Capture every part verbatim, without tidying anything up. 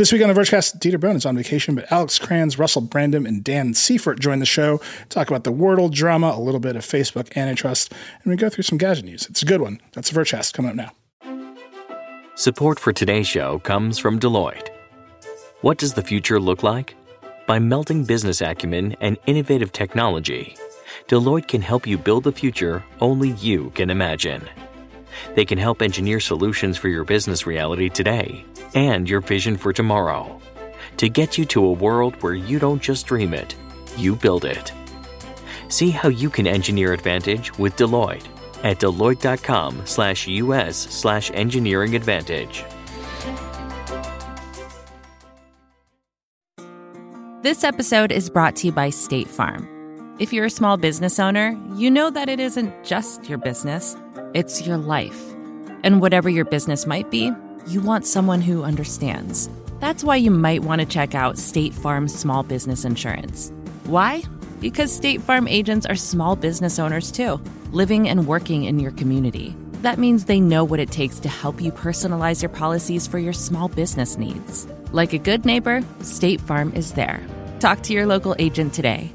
This week on the Vergecast, Dieter Bohn is on vacation, but Alex Kranz, Russell Brandom, and Dan Seifert join the show to talk about the Wordle drama, a little bit of Facebook antitrust, and we go through some gadget news. It's a good one. That's the Vergecast coming up now. Support for today's show comes from Deloitte. What does the future look like? By melding business acumen and innovative technology, Deloitte can help you build the future only you can imagine. They can help engineer solutions for your business reality today and your vision for tomorrow to get you to a world where you don't just dream it, you build it. See how you can engineer advantage with Deloitte at Deloitte.com slash US slash engineering advantage. This episode is brought to you by State Farm. If you're a small business owner, you know that it isn't just your business, it's your life. And whatever your business might be, you want someone who understands. That's why you might want to check out State Farm Small Business Insurance. Why? Because State Farm agents are small business owners too, living and working in your community. That means they know what it takes to help you personalize your policies for your small business needs. Like a good neighbor, State Farm is there. Talk to your local agent today.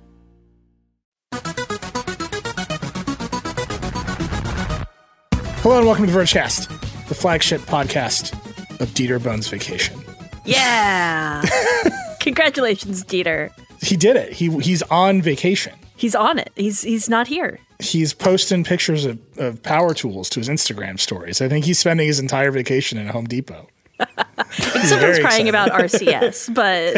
Hello and welcome to the Vergecast, the flagship podcast of Dieter Bohn's vacation. Yeah. Congratulations, Dieter. He did it. He He's on vacation. He's on it. He's he's not here. He's posting pictures of, of power tools to his Instagram stories. I think he's spending his entire vacation in a Home Depot. He's sometimes crying about R C S, but...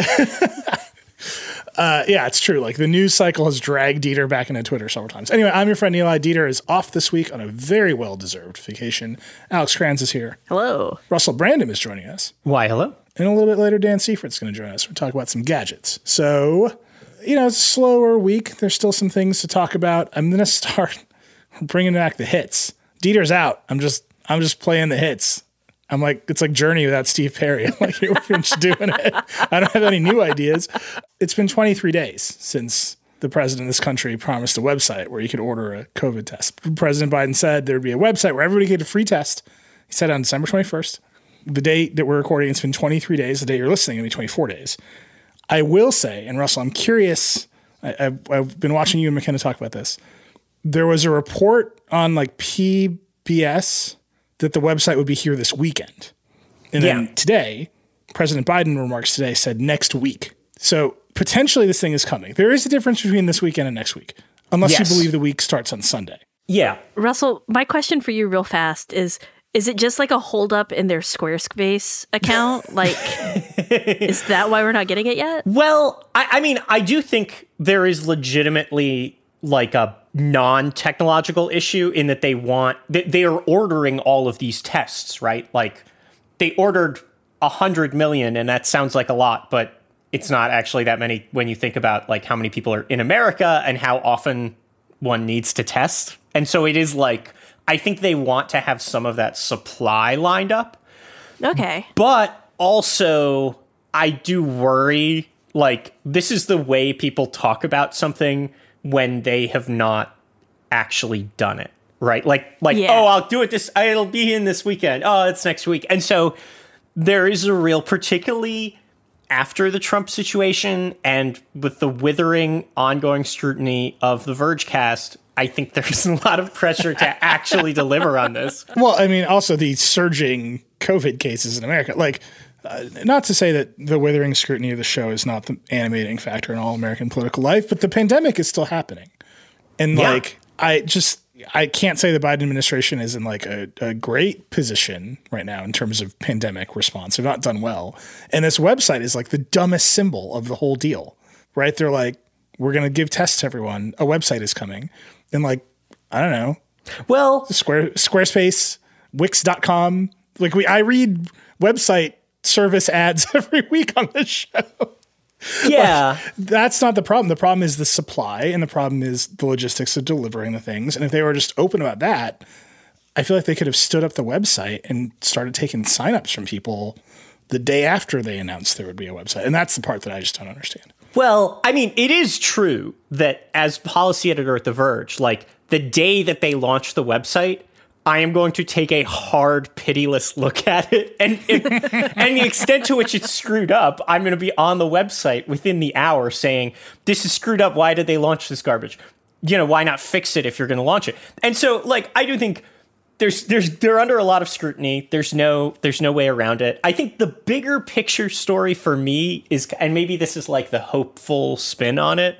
Uh, yeah, it's true. Like the news cycle has dragged Dieter back into Twitter several times. Anyway, I'm your friend Eli. Dieter is off this week on a very well-deserved vacation. Alex Kranz is here. Hello. Russell Brandom is joining us. Why, hello. And a little bit later, Dan Seifert's going to join us. We'll talk about some gadgets. So, you know, it's a slower week. There's still some things to talk about. I'm going to start bringing back the hits. Dieter's out. I'm just, I'm just playing the hits. I'm like, it's like Journey without Steve Perry. I'm like, we're just doing it. I don't have any new ideas. It's been twenty-three days since the president of this country promised a website where you could order a COVID test. President Biden said there'd be a website where everybody could get a free test. He said on December twenty-first. The date that we're recording, it's been twenty-three days. The day you're listening, it'll be twenty-four days. I will say, and Russell, I'm curious. I, I've, I've been watching you and McKenna talk about this. There was a report on like P B S that the website would be here this weekend. And yeah. then today, President Biden remarks today said next week. So potentially this thing is coming. There is a difference between this weekend and next week, unless yes. you believe the week starts on Sunday. Yeah. Russell, my question for you real fast is, is it just like a holdup in their Squarespace account? Like, is that why we're not getting it yet? Well, I, I mean, I do think there is legitimately like a non-technological issue in that they want, they, they are ordering all of these tests, right? Like they ordered a hundred million and that sounds like a lot, but it's not actually that many when you think about like how many people are in America and how often one needs to test. And so it is like, I think they want to have some of that supply lined up. Okay. But also I do worry, like this is the way people talk about something when they have not actually done it, right? Like, like yeah. oh, I'll do it this, it'll be in this weekend. Oh, it's next week. And so there is a real, particularly after the Trump situation and with the withering ongoing scrutiny of the Vergecast, I think there's a lot of pressure to actually deliver on this. Well, I mean, also the surging COVID cases in America, like, Uh, not to say that the withering scrutiny of the show is not the animating factor in all American political life, but the pandemic is still happening. And yeah. like, I just, I can't say the Biden administration is in like a, a great position right now in terms of pandemic response. They've not done well. And this website is like the dumbest symbol of the whole deal, right? They're like, we're going to give tests to everyone. A website is coming. And like, I don't know. Well, Square, Squarespace, Wix dot com. Like we, I read website service ads every week on this show. Yeah. Like, that's not the problem. The problem is the supply and the problem is the logistics of delivering the things. And if they were just open about that, I feel like they could have stood up the website and started taking signups from people the day after they announced there would be a website. And that's the part that I just don't understand. Well, I mean, it is true that as policy editor at The Verge, like the day that they launched the website, I am going to take a hard, pitiless look at it. And, and, and the extent to which it's screwed up, I'm going to be on the website within the hour saying, this is screwed up. Why did they launch this garbage? You know, why not fix it if you're going to launch it? And so, like, I do think there's there's they're under a lot of scrutiny. There's no there's no way around it. I think the bigger picture story for me is, and maybe this is like the hopeful spin on it,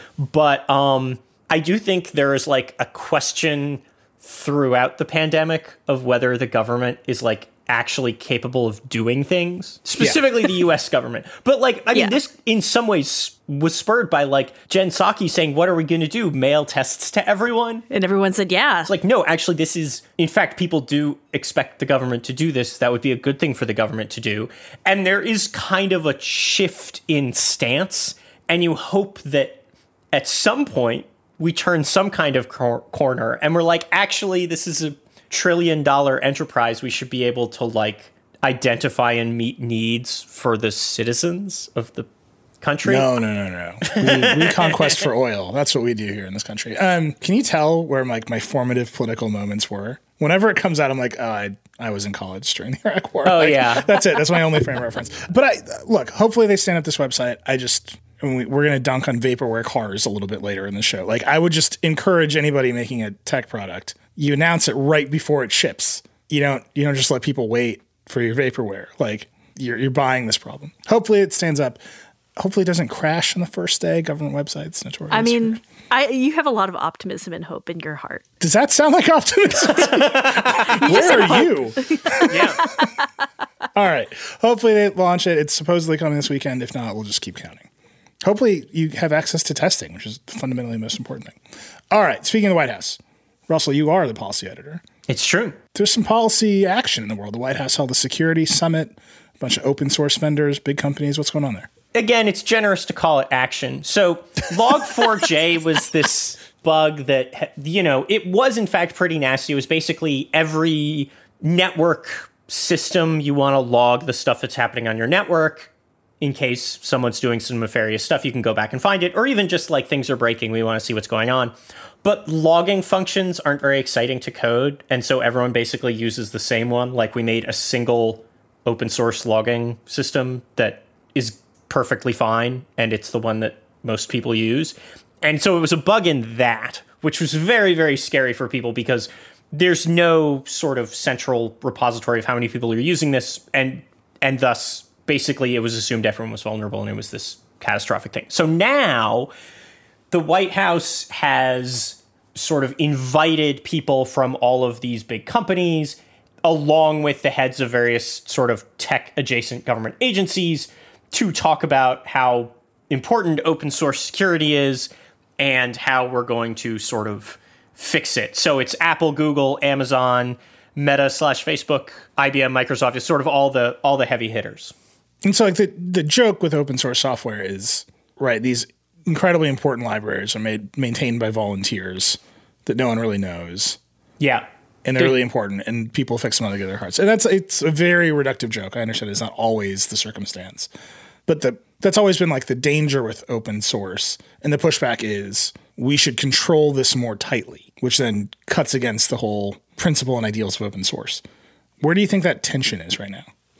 but um, I do think there is like a question throughout the pandemic of whether the government is like actually capable of doing things, specifically yeah. the U S government. But like, I mean, yeah. this in some ways was spurred by like Jen Psaki saying, what are we going to do? Mail tests to everyone? And everyone said, yeah. It's like, no, actually, this is, in fact, people do expect the government to do this. That would be a good thing for the government to do. And there is kind of a shift in stance. And you hope that at some point we turn some kind of cor- corner and we're like, actually, this is a trillion dollar enterprise. We should be able to like identify and meet needs for the citizens of the country. No, no, no, no. We, we conquest for oil. That's what we do here in this country. Um, can you tell where like my formative political moments were? Whenever it comes out, I'm like, oh, I, I was in college during the Iraq War. Oh, like, yeah. That's it. That's my only frame of reference. But I look, hopefully they stand up this website. I just... I mean, we're going to dunk on vaporware cars a little bit later in the show. Like, I would just encourage anybody making a tech product. You announce it right before it ships. You don't. You don't just let people wait for your vaporware. Like, you're you're buying this problem. Hopefully, it stands up. Hopefully, it doesn't crash on the first day. Government websites notorious. I mean, I you have a lot of optimism and hope in your heart. Does that sound like optimism? Where are you? Yeah. All right. Hopefully, they launch it. It's supposedly coming this weekend. If not, we'll just keep counting. Hopefully you have access to testing, which is fundamentally the most important thing. All right. Speaking of the White House, Russell, you are the policy editor. It's true. There's some policy action in the world. The White House held a security summit, a bunch of open source vendors, big companies. What's going on there? Again, it's generous to call it action. So log four j was this bug that, you know, it was in fact pretty nasty. It was basically every network system you want to log the stuff that's happening on your network. In case someone's doing some nefarious stuff, you can go back and find it, or even just like things are breaking, we want to see what's going on. But logging functions aren't very exciting to code, and so everyone basically uses the same one. Like we made a single open source logging system that is perfectly fine, and it's the one that most people use. And so it was a bug in that, which was very, very scary for people because there's no sort of central repository of how many people are using this, and and thus basically, it was assumed everyone was vulnerable, and it was this catastrophic thing. So now the White House has sort of invited people from all of these big companies, along with the heads of various sort of tech-adjacent government agencies, to talk about how important open source security is and how we're going to sort of fix it. So it's Apple, Google, Amazon, Meta slash Facebook, I B M, Microsoft. It's sort of all the all the heavy hitters. And so like the, the joke with open source software is, right, these incredibly important libraries are made maintained by volunteers that no one really knows. Yeah. And they're, they're really important, and people fix them out of their hearts. And that's it's a very reductive joke. I understand it's not always the circumstance. But the that's always been like the danger with open source. And the pushback is we should control this more tightly, which then cuts against the whole principle and ideals of open source. Where do you think that tension is right now?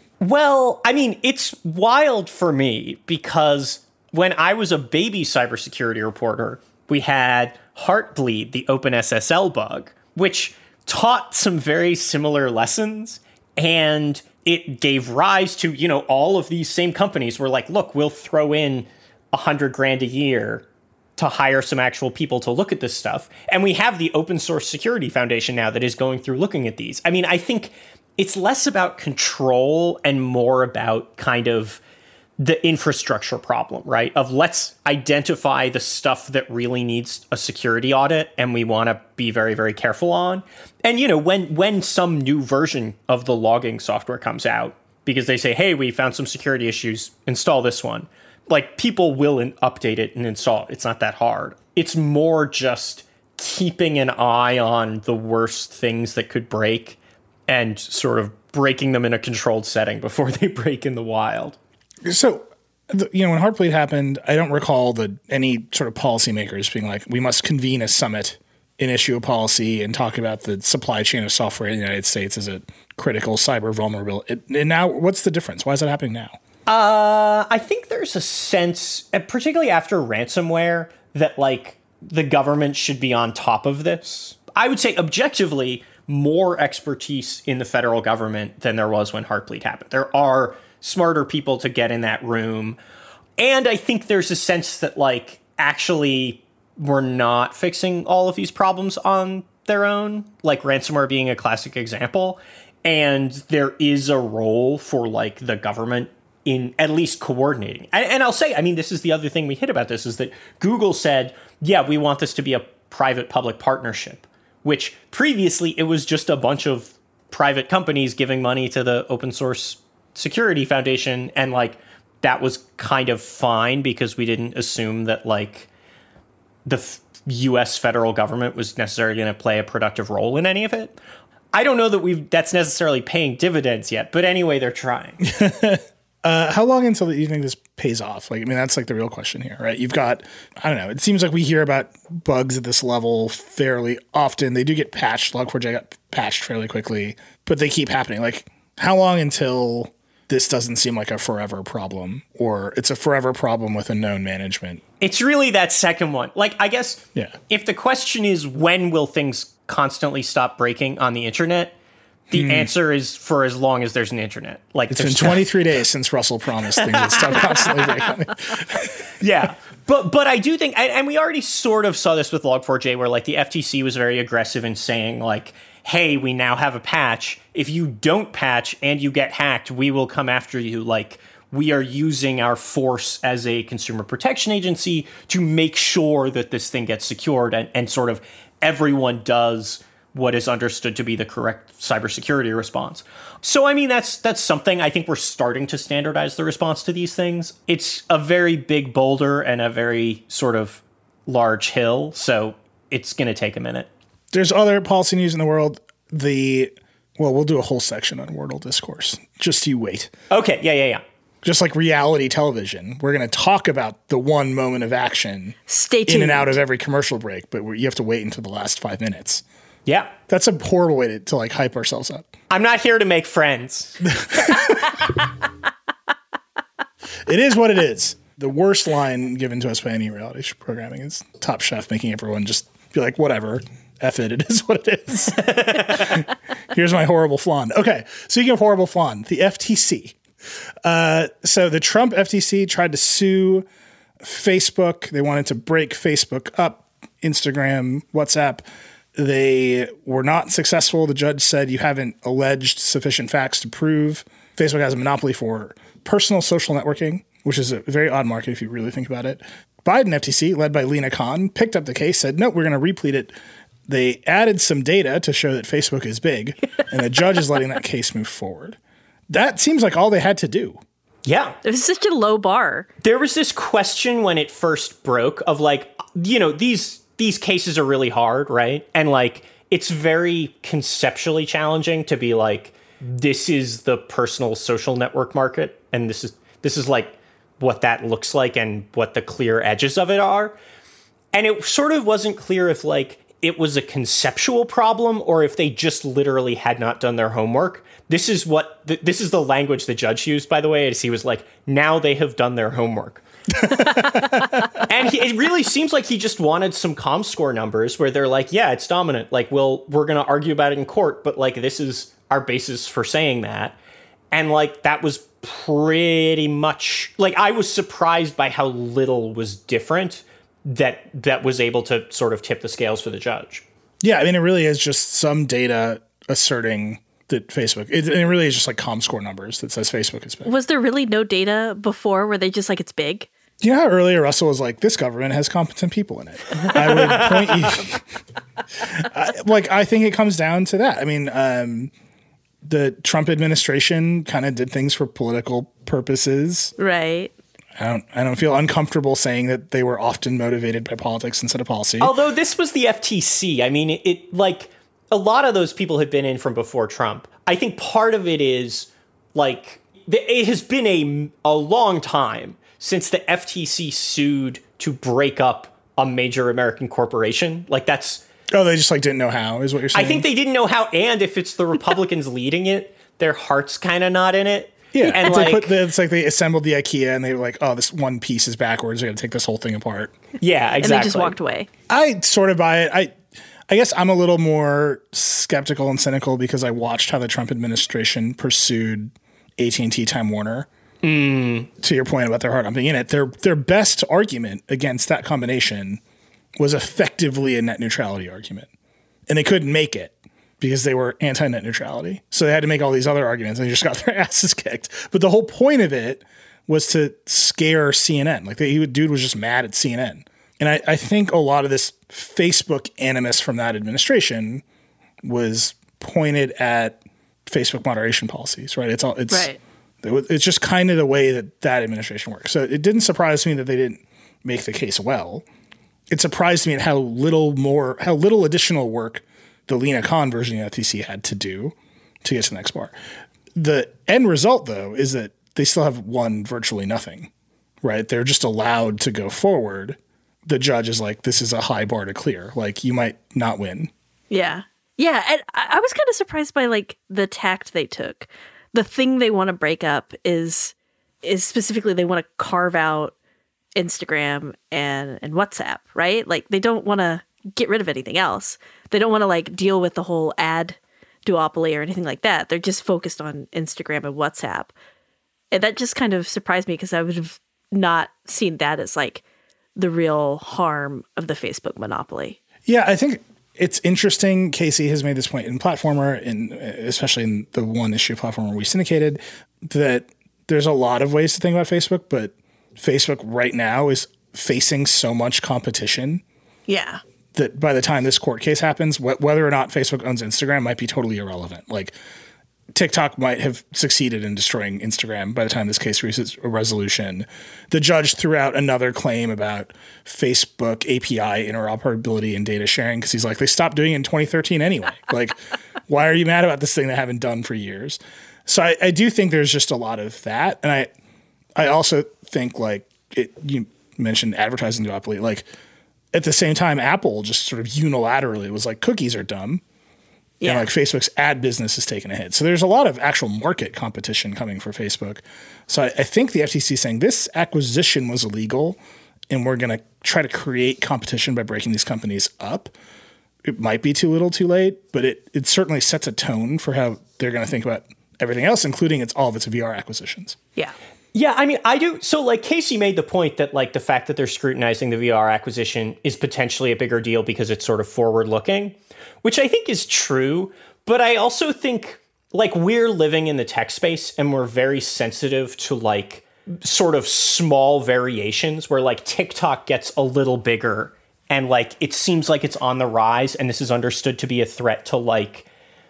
Well, I mean, it's wild for me because when I was a baby cybersecurity reporter, we had Heartbleed, the OpenSSL bug, which taught some very similar lessons. And it gave rise to, you know, all of these same companies were like, look, we'll throw in a hundred grand a year to hire some actual people to look at this stuff. And we have the Open Source Security Foundation now that is going through looking at these. I mean, I think it's less about control and more about kind of the infrastructure problem, right? Of let's identify the stuff that really needs a security audit and we want to be very, very careful on. And, you know, when when some new version of the logging software comes out, because they say, hey, we found some security issues, install this one. Like, people will in- update it and install it. It's not that hard. It's more just keeping an eye on the worst things that could break and sort of breaking them in a controlled setting before they break in the wild. So, you know, when Heartbleed happened, I don't recall the any sort of policymakers being like, we must convene a summit and issue a policy and talk about the supply chain of software in the United States as a critical cyber vulnerability. And now, what's the difference? Why is that happening now? Uh, I think there's a sense, particularly after ransomware, that like the government should be on top of this. I would say objectively more expertise in the federal government than there was when Heartbleed happened. There are smarter people to get in that room. And I think there's a sense that like actually we're not fixing all of these problems on their own, like ransomware being a classic example. And there is a role for like the government in at least coordinating. And, and I'll say, I mean, this is the other thing we hit about this is that Google said, yeah, we want this to be a private public partnership, which previously it was just a bunch of private companies giving money to the open source security foundation. And like, that was kind of fine because we didn't assume that like the f- U S federal government was necessarily going to play a productive role in any of it. I don't know that we've that's necessarily paying dividends yet, but anyway, they're trying. uh, how long until you think this pays off? Like, I mean, that's like the real question here, right? You've got, I don't know, it seems like we hear about bugs at this level fairly often. They do get patched. log four j got patched fairly quickly, but they keep happening. Like, how long until this doesn't seem like a forever problem, or it's a forever problem with a known management? It's really that second one. Like, I guess yeah. If the question is when will things constantly stop breaking on the internet, the hmm. answer is for as long as there's an internet. Like, it's been twenty-three days since Russell promised things would stop constantly breaking. Yeah. But but I do think, and we already sort of saw this with log four j, where like the F T C was very aggressive in saying like, hey, we now have a patch. If you don't patch and you get hacked, we will come after you. Like, we are using our force as a consumer protection agency to make sure that this thing gets secured and, and sort of everyone does what is understood to be the correct cybersecurity response. So, I mean, that's that's something I think we're starting to standardize the response to these things. It's a very big boulder and a very sort of large hill. So it's going to take a minute. There's other policy news in the world. The, well, we'll do a whole section on Wordle discourse. Just you wait. Okay. Yeah, yeah, yeah. Just like reality television, we're going to talk about the one moment of action. Stay tuned. In and out of every commercial break, but you have to wait until the last five minutes. Yeah. That's a horrible way to, to like hype ourselves up. I'm not here to make friends. It is what it is. The worst line given to us by any reality programming is Top Chef making everyone just be like, whatever. F it, it is what it is. Here's my horrible flan. Okay, speaking of horrible flan, the F T C. Uh, so the Trump F T C tried to sue Facebook. They wanted to break Facebook up, Instagram, WhatsApp. They were not successful. The judge said you haven't alleged sufficient facts to prove Facebook has a monopoly for personal social networking, which is a very odd market if you really think about it. Biden F T C, led by Lena Khan, picked up the case, said, no, we're going to replete it. They added some data to show that Facebook is big, and the judge is letting that case move forward. That seems like all they had to do. Yeah. It was such a low bar. There was this question when it first broke of like, you know, these these cases are really hard, right? And like, it's very conceptually challenging to be like, this is the personal social network market, and this is this is like what that looks like and what the clear edges of it are. And it sort of wasn't clear if like it was a conceptual problem or if they just literally had not done their homework. This is what th- this is the language the judge used, by the way, as he was like, now they have done their homework. And he, it really seems like he just wanted some ComScore numbers where they're like, yeah, it's dominant. Like, well, we're going to argue about it in court, but like, this is our basis for saying that. And like, that was pretty much like, I was surprised by how little was different that that was able to sort of tip the scales for the judge. Yeah, I mean, it really is just some data asserting that Facebook, it, it really is just like ComScore numbers that says Facebook is big. Was there really no data before where they just like, it's big? You know how earlier Russell was like, this government has competent people in it? I would point you, I, like, I think it comes down to that. I mean, um, the Trump administration kind of did things for political purposes. Right. I don't I don't feel uncomfortable saying that they were often motivated by politics instead of policy. Although this was the F T C. I mean, it, it like a lot of those people had been in from before Trump. I think part of it is like it has been a, a long time since the F T C sued to break up a major American corporation. Like that's Oh, they just like didn't know how, is what you're saying? I think they didn't know how, and if it's the Republicans leading it, their heart's kind of not in it. Yeah, and they like, put the, it's like they assembled the IKEA and they were like, oh, this one piece is backwards. We got to take this whole thing apart. Yeah, exactly. And they just walked away. I sort of buy it. I, I guess I'm a little more skeptical and cynical because I watched how the Trump administration pursued A T and T Time Warner. Mm. To your point about their heart not being in it, their their best argument against that combination was effectively a net neutrality argument, and they couldn't make it because they were anti-net neutrality. So they had to make all these other arguments and they just got their asses kicked. But the whole point of it was to scare C N N. Like the dude was just mad at C N N. And I, I think a lot of this Facebook animus from that administration was pointed at Facebook moderation policies, right? It's all, it's, right. It's just kind of the way that that administration works. So it didn't surprise me that they didn't make the case well. It surprised me at how little more, how little additional work the Lena Khan version of the F T C had to do to get to the next bar. The end result, though, is that they still have won virtually nothing, right? They're just allowed to go forward. The judge is like, this is a high bar to clear. Like, you might not win. Yeah. Yeah. And I I was kind of surprised by like the tact they took. The thing they want to break up is is specifically they want to carve out Instagram and, and WhatsApp, right? Like they don't want to get rid of anything else. They don't want to like deal with the whole ad duopoly or anything like that. They're just focused on Instagram and WhatsApp. And that just kind of surprised me because I would have not seen that as like the real harm of the Facebook monopoly. Yeah, I think it's interesting. Casey has made this point in Platformer, and especially in the one issue Platformer we syndicated, that there's a lot of ways to think about Facebook, but Facebook right now is facing so much competition. Yeah. That by the time this court case happens, wh- whether or not Facebook owns Instagram might be totally irrelevant. Like TikTok might have succeeded in destroying Instagram by the time this case reaches a resolution. The judge threw out another claim about Facebook A P I interoperability and data sharing because he's like, they stopped doing it in twenty thirteen anyway. Like, why are you mad about this thing they haven't done for years? So I, I do think there's just a lot of that. And I I also think, like, it, you mentioned advertising duopoly. Like, at the same time, Apple just sort of unilaterally was like, cookies are dumb. Yeah. And like Facebook's ad business is taking a hit. So there's a lot of actual market competition coming for Facebook. So I, I think the F T C is saying this acquisition was illegal and we're going to try to create competition by breaking these companies up. It might be too little too late, but it, it certainly sets a tone for how they're going to think about everything else, including its all of its V R acquisitions. Yeah. Yeah, I mean, I do. So, like, Casey made the point that, like, the fact that they're scrutinizing the V R acquisition is potentially a bigger deal because it's sort of forward-looking, which I think is true. But I also think, like, we're living in the tech space and we're very sensitive to, like, sort of small variations where, like, TikTok gets a little bigger and, like, it seems like it's on the rise and this is understood to be a threat to, like,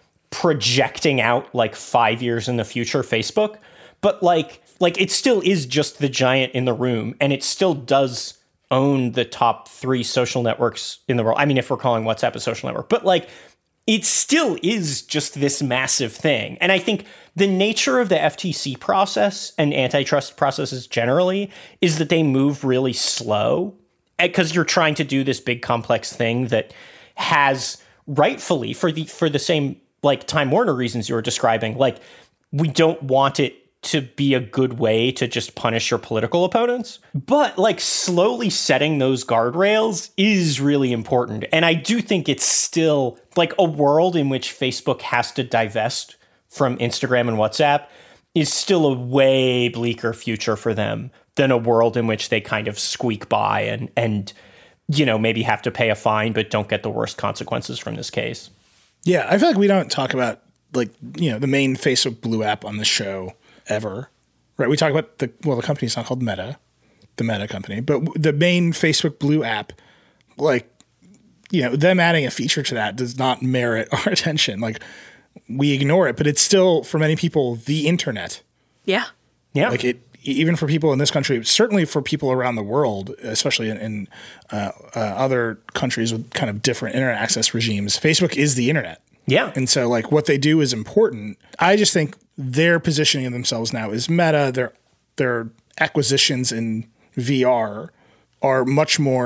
projecting out, like, five years in the future Facebook. But, like... Like, it still is just the giant in the room, and it still does own the top three social networks in the world. I mean, if we're calling WhatsApp a social network. But, like, it still is just this massive thing. And I think the nature of the F T C process and antitrust processes generally is that they move really slow because you're trying to do this big, complex thing that has rightfully, for the for the same, like, Time Warner reasons you were describing, like, we don't want it to be a good way to just punish your political opponents. But like slowly setting those guardrails is really important. And I do think it's still like a world in which Facebook has to divest from Instagram and WhatsApp is still a way bleaker future for them than a world in which they kind of squeak by and, and, you know, maybe have to pay a fine, but don't get the worst consequences from this case. Yeah. I feel like we don't talk about like, you know, the main Facebook Blue app on the show ever, right? We talk about the, well, the company's not called Meta, the Meta company, but the main Facebook Blue app, like, you know, them adding a feature to that does not merit our attention. Like, we ignore it, but it's still, for many people, the internet. Yeah. Yeah. Like, it, even for people in this country, certainly for people around the world, especially in, in uh, uh, other countries with kind of different internet access regimes, Facebook is the internet. Yeah. And so, like, what they do is important. I just think their positioning of themselves now is Meta. Their their acquisitions in V R are much more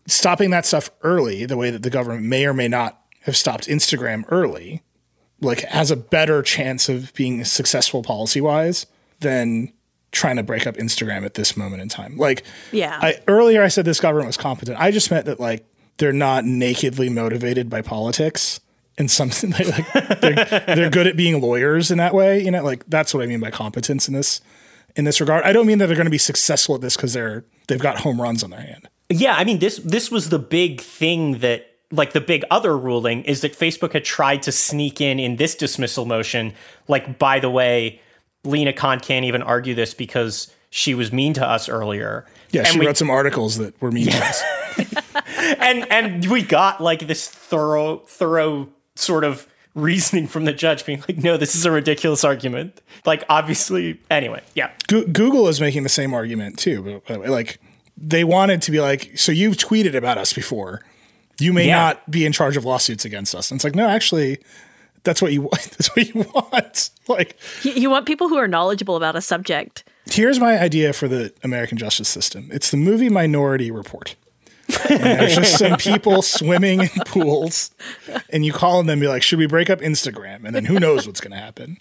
stopping that stuff early, the way that the government may or may not have stopped Instagram early, like has a better chance of being successful policy-wise than trying to break up Instagram at this moment in time. Like, yeah. I, earlier I said this government was competent. I just meant that like they're not nakedly motivated by politics and something like they're, they're good at being lawyers in that way. You know, like that's what I mean by competence in this in this regard. I don't mean that they're going to be successful at this because they're they've got home runs on their hand. Yeah, I mean this this was the big thing that like the big other ruling is that Facebook had tried to sneak in in this dismissal motion. Like, by the way, Lena Khan can't even argue this because she was mean to us earlier. Yeah, and she we, wrote some articles that were mean to us. and and we got like this thorough thorough sort of reasoning from the judge being like, no, this is a ridiculous argument. Like, obviously, anyway, yeah. Go- Google is making the same argument too. But like, they wanted to be like, so you've tweeted about us before. You may yeah. not be in charge of lawsuits against us. And it's like, no, actually, that's what you want. That's what you want. Like, you, you want people who are knowledgeable about a subject. Here's my idea for the American justice system. It's the movie Minority Report. And there's just some people swimming in pools, and you call them and be like, should we break up Instagram? And then who knows what's going to happen.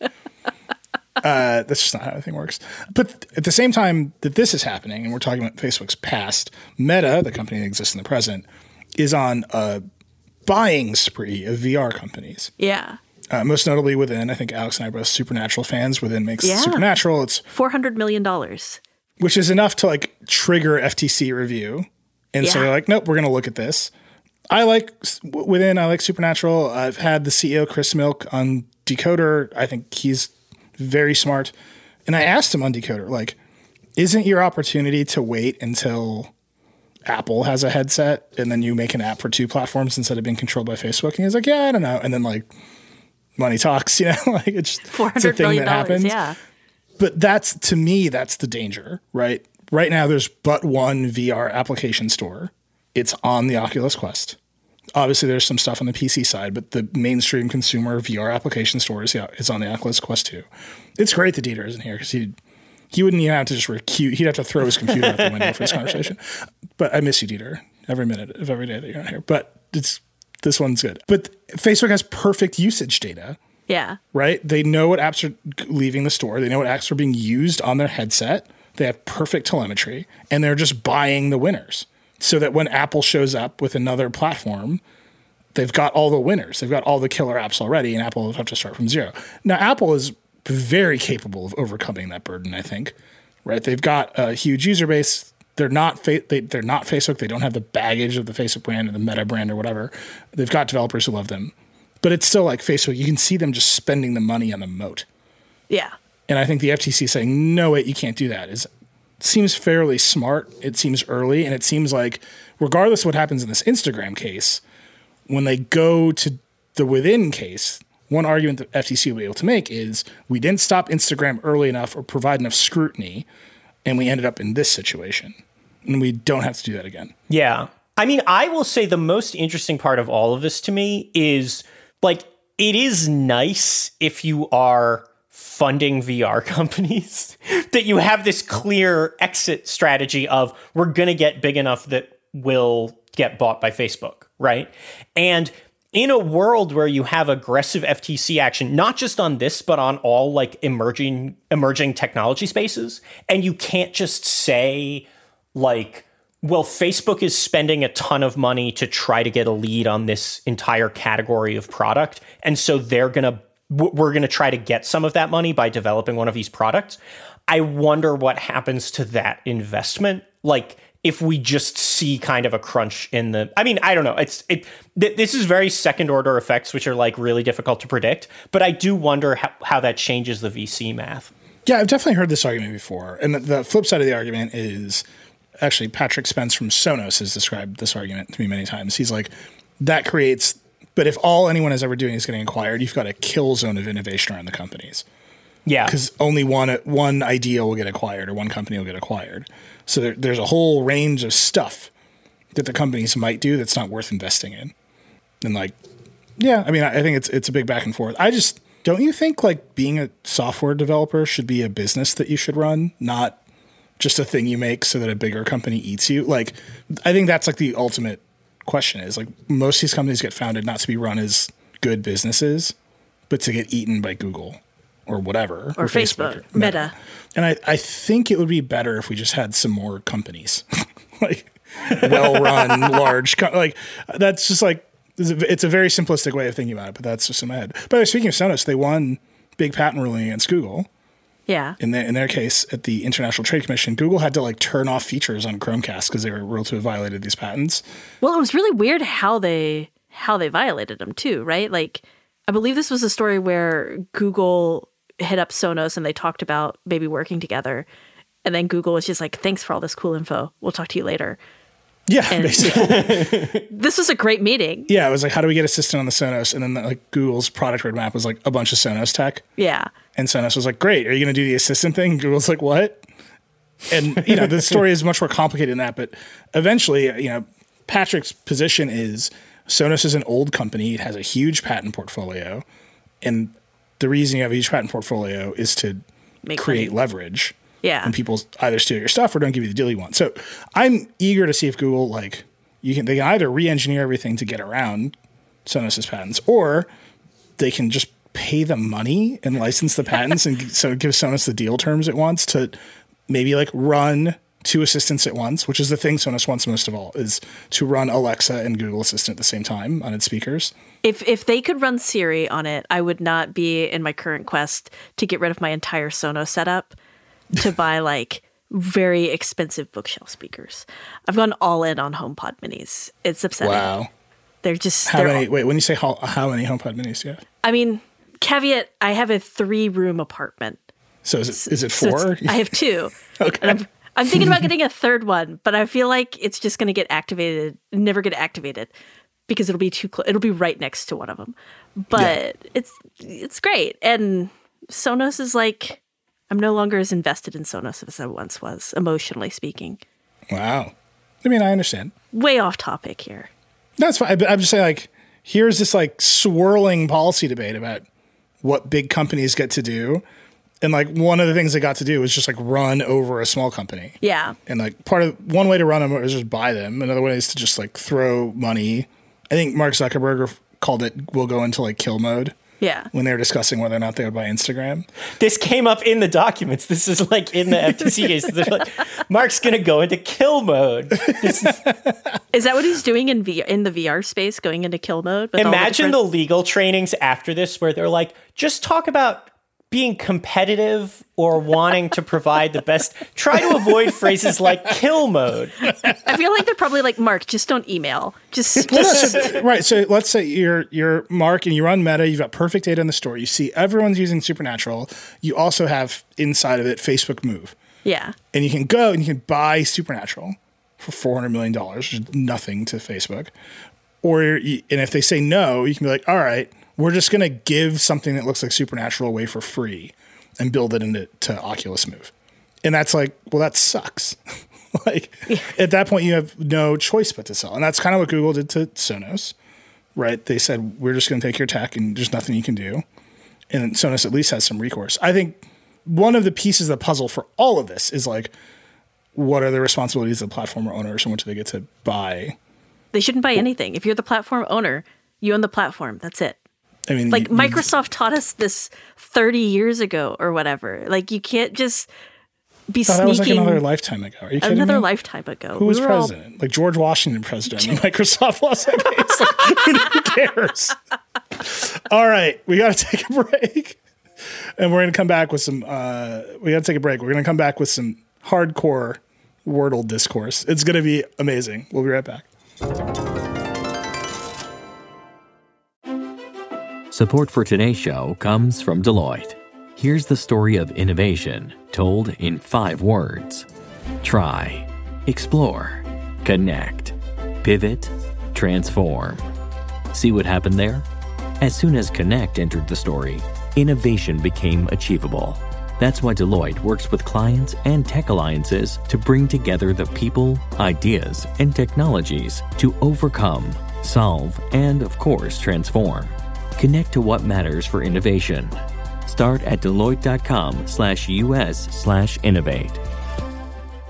Uh, that's just not how the thing works. But at the same time that this is happening, and we're talking about Facebook's past, Meta, the company that exists in the present, is on a buying spree of V R companies. Yeah. Uh, most notably within, I think Alex and I are both Supernatural fans. Within makes yeah. Supernatural. It's four hundred million dollars. Which is enough to like trigger F T C review. And yeah. so they're like, nope, we're going to look at this. I like, within, I like Supernatural. I've had the C E O, Chris Milk, on Decoder. I think he's very smart. And I asked him on Decoder, like, isn't your opportunity to wait until Apple has a headset and then you make an app for two platforms instead of being controlled by Facebook? And he's like, yeah, I don't know. And then like money talks, you know, like it's, it's a thing that happens. Yeah. But that's, to me, that's the danger, right? Right now, there's but one V R application store. It's on the Oculus Quest. Obviously, there's some stuff on the P C side, but the mainstream consumer V R application store is, is on the Oculus Quest too. It's great that Dieter isn't here because he he wouldn't even have to just recute. He'd have to throw his computer out the window for this conversation. But I miss you, Dieter, every minute of every day that you're not here. But it's this one's good. But Facebook has perfect usage data. Yeah. Right? They know what apps are leaving the store. They know what apps are being used on their headset. They have perfect telemetry, and they're just buying the winners so that when Apple shows up with another platform, they've got all the winners. They've got all the killer apps already, and Apple will have to start from zero. Now, Apple is very capable of overcoming that burden, I think, right? They've got a huge user base. They're not fa- they, they're not Facebook. They don't have the baggage of the Facebook brand or the Meta brand or whatever. They've got developers who love them. But it's still like Facebook. You can see them just spending the money on the moat. Yeah. And I think the F T C saying, no, wait, you can't do that is seems fairly smart. It seems early. And it seems like regardless of what happens in this Instagram case, when they go to the within case, one argument that F T C will be able to make is we didn't stop Instagram early enough or provide enough scrutiny, and we ended up in this situation. And we don't have to do that again. Yeah. I mean, I will say the most interesting part of all of this to me is like, it is nice if you are funding V R companies that you have this clear exit strategy of we're going to get big enough that we'll get bought by Facebook, right? And in a world where you have aggressive F T C action, not just on this, but on all like emerging emerging technology spaces, and you can't just say like, well, Facebook is spending a ton of money to try to get a lead on this entire category of product, and so they're going to we're going to try to get some of that money by developing one of these products. I wonder what happens to that investment. Like if we just see kind of a crunch in the, I mean, I don't know. It's, it, th- this is very second order effects, which are like really difficult to predict, but I do wonder how, how that changes the V C math. Yeah, I've definitely heard this argument before. And the, the flip side of the argument is actually Patrick Spence from Sonos has described this argument to me many times. He's like, that creates, but if all anyone is ever doing is getting acquired, you've got a kill zone of innovation around the companies. Yeah. Because only one one idea will get acquired or one company will get acquired. So there, there's a whole range of stuff that the companies might do that's not worth investing in. And like, yeah, I mean, I, I think it's it's a big back and forth. I just, don't you think like being a software developer should be a business that you should run, not just a thing you make so that a bigger company eats you? Like, I think that's like the ultimate question is like most of these companies get founded not to be run as good businesses, but to get eaten by Google or whatever. Or, or Facebook, Facebook, or Meta. Meta. And I, I think it would be better if we just had some more companies. Like, well-run, large, co- like that's just like, it's a very simplistic way of thinking about it, but that's just in my head. By the way, speaking of Sonos, they won big patent ruling against Google. Yeah. In their, in their case, at the International Trade Commission, Google had to like turn off features on Chromecast because they were ruled to have violated these patents. Well, it was really weird how they how they violated them too, right? Like, I believe this was a story where Google hit up Sonos and they talked about maybe working together, and then Google was just like, "Thanks for all this cool info. We'll talk to you later." Yeah, and basically. This was a great meeting. Yeah, it was like, how do we get Assistant on the Sonos? And then like Google's product roadmap was like a bunch of Sonos tech. Yeah. And Sonos was like, great, are you going to do the Assistant thing? Google's like, what? And, you know, the story is much more complicated than that. But eventually, you know, Patrick's position is Sonos is an old company. It has a huge patent portfolio. And the reason you have a huge patent portfolio is to Make create money. leverage. Yeah. And people either steal your stuff or don't give you the deal you want. So I'm eager to see if Google, like, you can they can either re-engineer everything to get around Sonos's patents, or they can just pay them money and license the patents and so give Sonos the deal terms it wants to maybe like run two assistants at once, which is the thing Sonos wants most of all, is to run Alexa and Google Assistant at the same time on its speakers. If if they could run Siri on it, I would not be in my current quest to get rid of my entire Sonos setup to buy like very expensive bookshelf speakers. I've gone all in on HomePod minis. It's upsetting. Wow. They're just how they're many? all, wait, when you say how, how many HomePod minis do you have? I mean, caveat: I have a three-room apartment. So is it is it four? So I have two. Okay. And I'm, I'm thinking about getting a third one, but I feel like it's just going to get activated, never get activated, because it'll be too close. It'll be right next to one of them. But yeah. it's it's great, and Sonos is like. I'm no longer as invested in Sonos as I once was, emotionally speaking. Wow. I mean, I understand. Way off topic here. That's fine. I'm just saying, like, here's this, like, swirling policy debate about what big companies get to do. And, like, one of the things they got to do was just, like, run over a small company. Yeah. And, like, part of one way to run them is just buy them. Another way is to just, like, throw money. I think Mark Zuckerberg called it, we'll go into, like, kill mode. Yeah. When they were discussing whether or not they would buy Instagram. This came up in the documents. This is like in the F T C case. They're like, Mark's going to go into kill mode. This is, is that what he's doing in V R, in the V R space, going into kill mode? Imagine the, the legal trainings after this where they're like, just talk about being competitive or wanting to provide the best. Try to avoid phrases like kill mode. I feel like they're probably like, Mark, just don't email. Just, well, no, so, right. So let's say you're you're Mark and you run Meta. You've got perfect data in the store. You see everyone's using Supernatural. You also have inside of it Facebook Move. Yeah. And you can go and you can buy Supernatural for four hundred million dollars, which is nothing to Facebook. Or you, and if they say no, you can be like, all right, we're just going to give something that looks like Supernatural away for free and build it into to Oculus Move. And that's like, well, that sucks. Like yeah. At that point, you have no choice but to sell. And that's kind of what Google did to Sonos, right? They said, we're just going to take your tech and there's nothing you can do. And Sonos at least has some recourse. I think one of the pieces of the puzzle for all of this is like, what are the responsibilities of the platform owners and what do they get to buy? They shouldn't buy anything. If you're the platform owner, you own the platform. That's it. I mean, like you, Microsoft taught us this thirty years ago or whatever. Like you can't just be sneaking. That was like another lifetime ago. Are you kidding Another me? lifetime ago. Who was we president? All... Like George Washington president when Microsoft lost that case. Like, who cares? All right, we got to take a break, and we're going to come back with some. Uh, we got to take a break. We're going to come back with some hardcore Wordle discourse. It's going to be amazing. We'll be right back. Support for today's show comes from Deloitte. Here's the story of innovation told in five words. Try, explore, connect, pivot, transform. See what happened there? As soon as connect entered the story, innovation became achievable. That's why Deloitte works with clients and tech alliances to bring together the people, ideas, and technologies to overcome, solve, and of course, transform. Connect to what matters for innovation. Start at Deloitte.com slash US slash innovate.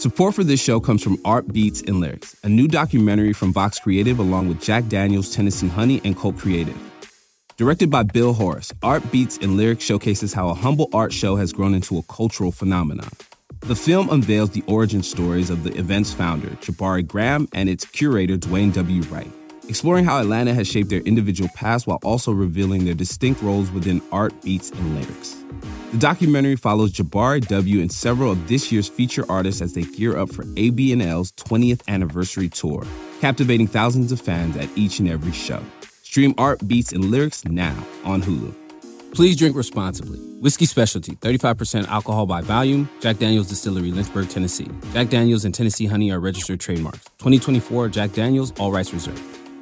Support for this show comes from Art Beats and Lyrics, a new documentary from Vox Creative along with Jack Daniels, Tennessee Honey, and Cult Creative. Directed by Bill Horace, Art Beats and Lyrics showcases how a humble art show has grown into a cultural phenomenon. The film unveils the origin stories of the event's founder, Jabari Graham, and its curator, Dwayne W. Wright, exploring how Atlanta has shaped their individual paths while also revealing their distinct roles within Art, Beats, and Lyrics. The documentary follows Jabari W. and several of this year's feature artists as they gear up for A B N L's twentieth anniversary tour, captivating thousands of fans at each and every show. Stream Art, Beats, and Lyrics now on Hulu. Please drink responsibly. Whiskey Specialty, thirty-five percent alcohol by volume. Jack Daniels Distillery, Lynchburg, Tennessee. Jack Daniels and Tennessee Honey are registered trademarks. twenty twenty-four Jack Daniels, all rights reserved.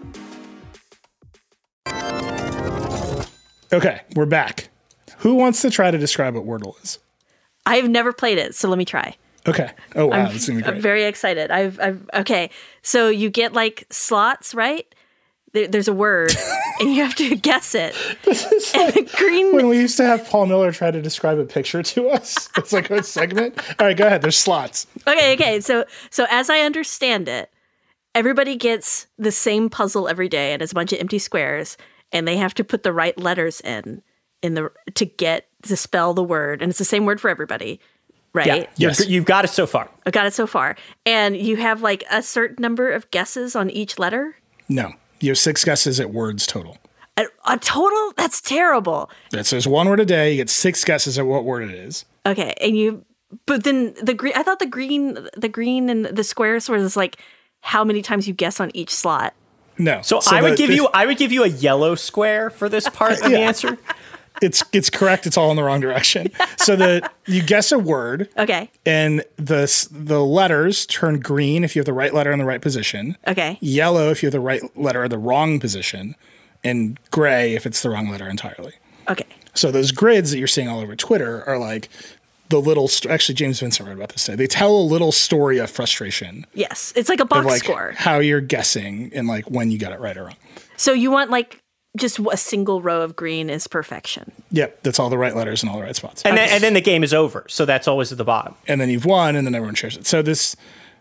Okay, we're back. Who wants to try to describe what Wordle is? I've never played it, so let me try. Okay. Oh, wow. I'm, This is going to be great. I'm very excited. I've, I've, okay. So you get like slots, right? There, there's a word and you have to guess it. This is And like the green, when we used to have Paul Miller try to describe a picture to us. It's like a segment. All right, go ahead. There's slots. okay, okay. So, so as I understand it, everybody gets the same puzzle every day and it's a bunch of empty squares and they have to put the right letters in. In the to get to spell the word, and it's the same word for everybody, right? Yeah, Yes. you've, you've got it so far. I got it so far, and you have like a certain number of guesses on each letter. No. You have six guesses at words total. A, a total? That's terrible. That's there's one word a day. You get six guesses at what word it is. Okay, and you, but then the green. I thought the green, the green, and the squares was like how many times you guess on each slot. No. So, I would the- give the- you I would give you a yellow square for this part of the Yeah. answer. It's it's correct. It's all in the wrong direction. So the you guess a word, Okay, and the s- the letters turn green if you have the right letter in the right position. okay, Yellow if you have the right letter in the wrong position, and gray if it's the wrong letter entirely. okay. So those grids that you're seeing all over Twitter are like the little. St- Actually, James Vincent wrote about this today. They tell a little story of frustration Yes, it's like a of box like score. how you're guessing and like when you got it right or wrong. So you want like just a single row of green is perfection. Yep, that's all the right letters in all the right spots. And then, and then the game is over. So that's always at the bottom. And then you've won, and then everyone shares it. So this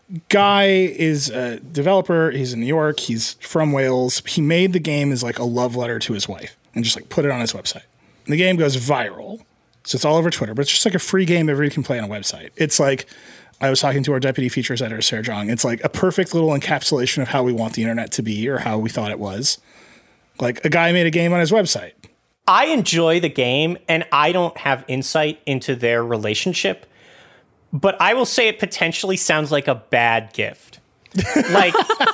guy is a developer. He's in New York. He's from Wales. He made the game as like a love letter to his wife and just like put it on his website. And the game goes viral. So it's all over Twitter, but it's just like a free game everybody can play on a website. It's like, I was talking to our deputy features editor, Sarah Jong. It's like a perfect little encapsulation of how we want the internet to be or how we thought it was. Like a guy made a game on his website. I enjoy the game, and I don't have insight into their relationship, but I will say it potentially sounds like a bad gift. Like,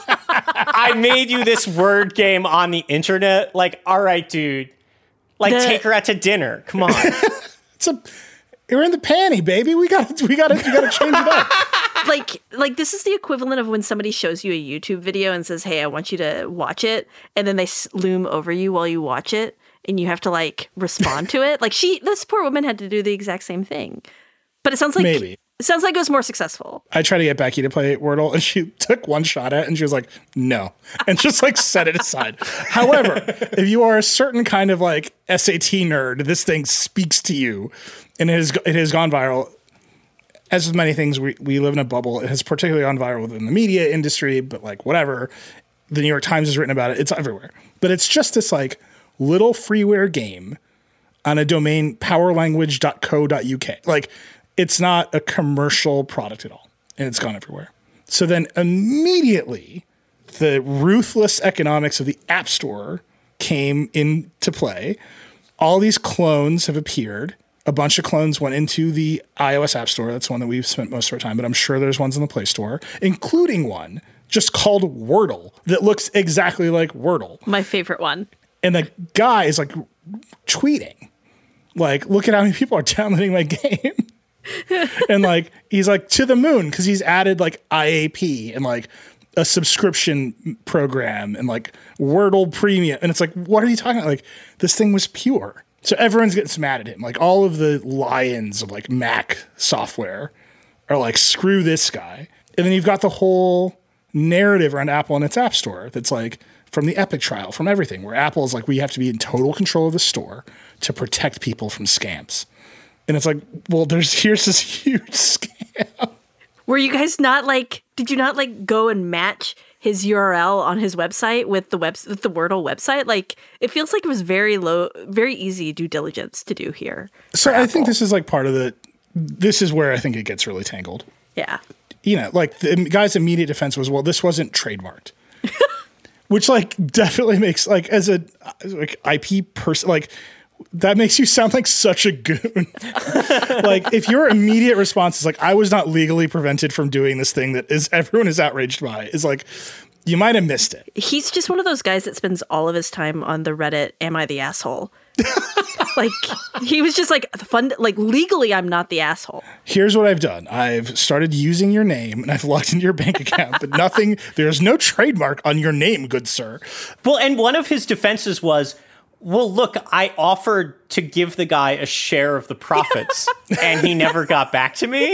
I made you this word game on the internet. Like, all right, dude. Like, The- take her out to dinner. Come on. It's a, you're in the panty, baby. We got, we got to, we got to change it up. like like this is the equivalent of when somebody shows you a YouTube video and says, "Hey, I want you to watch it," and then they s- loom over you while you watch it, and you have to like respond to it. Like she, this poor woman had to do the exact same thing, but it sounds like Maybe. it sounds like it was more successful. I tried to get Becky to play Wordle, and she took one shot at it, and she was like, no, and just like set it aside. However, if you are a certain kind of like S A T nerd, this thing speaks to you, and it has, it has gone viral. As with many things, we, we live in a bubble. It has particularly gone viral within the media industry, but like whatever. The New York Times has written about it. It's everywhere. But it's just this like little freeware game on a domain, power language dot co dot U K. Like, it's not a commercial product at all, and it's gone everywhere. So then immediately, the ruthless economics of the App Store came into play. All these clones have appeared. A bunch of clones went into the iOS App Store. That's one that we've spent most of our time, but I'm sure there's ones in the Play Store, including one just called Wordle that looks exactly like Wordle. My favorite one. And the guy is like tweeting, like, look at how many people are downloading my game. And like, he's like to the moon because he's added like I A P and like a subscription program and like Wordle Premium. And it's like, what are you talking about? Like, this thing was pure. So everyone's getting mad at him. Like all of the lions of like Mac software are like, screw this guy. And then you've got the whole narrative around Apple and its App Store that's like from the Epic trial, from everything, where Apple is like, we have to be in total control of the store to protect people from scams. And it's like, well, there's here's this huge scam. Were you guys not like, did you not like go and match his U R L on his website with the web, with the Wordle website? Like, it feels like it was very low, very easy due diligence to do here. So I think this is like part of the, this is where I think it gets really tangled. Yeah. You know, like the guy's immediate defense was, well, this wasn't trademarked. Which like definitely makes like as a like I P person, like that makes you sound like such a goon. Like if your immediate response is like, I was not legally prevented from doing this thing that is everyone is outraged by, is like, you might have missed it. He's just one of those guys that spends all of his time on the Reddit, am I the asshole? Like he was just like fun, like legally I'm not the asshole. Here's what I've done. I've started using your name and I've logged into your bank account, but nothing, there's no trademark on your name, good sir. Well, and one of his defenses was, well, look, I offered to give the guy a share of the profits and he never got back to me.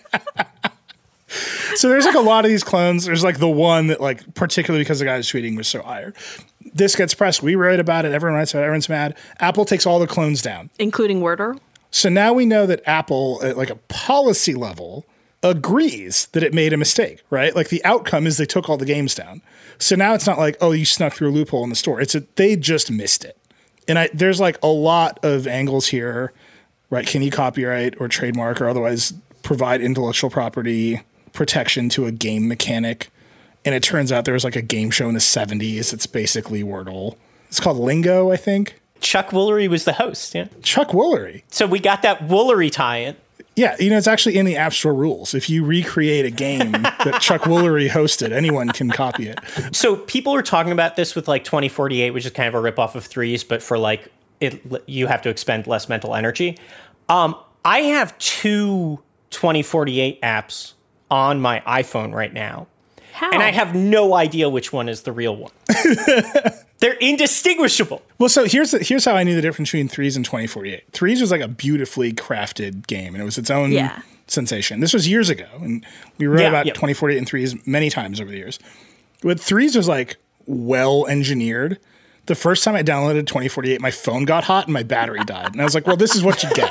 So there's like a lot of these clones. There's like the one that like, particularly because the guy was tweeting was so iron. This gets pressed. We write about it. Everyone writes about it. Everyone's mad. Apple takes all the clones down. Including Wordle. So now we know that Apple, at like a policy level, agrees that it made a mistake, right? Like the outcome is they took all the games down. So now it's not like, oh, you snuck through a loophole in the store. It's that they just missed it. And I, there's like a lot of angles here, right? Can you copyright or trademark or otherwise provide intellectual property protection to a game mechanic? And it turns out there was like a game show in the seventies. It's basically Wordle. It's called Lingo, I think. Chuck Woolery was the host, yeah. Chuck Woolery. So we got that Woolery tie-in. Yeah, you know, it's actually in the App Store rules. If you recreate a game that Chuck Woolery hosted, anyone can copy it. So people are talking about this with like twenty forty-eight, which is kind of a ripoff of Threes, but for like, it, you have to expend less mental energy. Um, I have two twenty forty-eight apps on my iPhone right now. How? And I have no idea which one is the real one. They're indistinguishable. Well, so here's the, here's how I knew the difference between Threes and twenty forty-eight. Threes was like a beautifully crafted game, and it was its own yeah. sensation. This was years ago, and we wrote Yeah, about yeah. twenty forty-eight and Threes many times over the years. But Threes was like well engineered. The first time I downloaded twenty forty-eight, my phone got hot and my battery died, and I was like, "Well, this is what you get."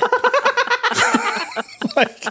Like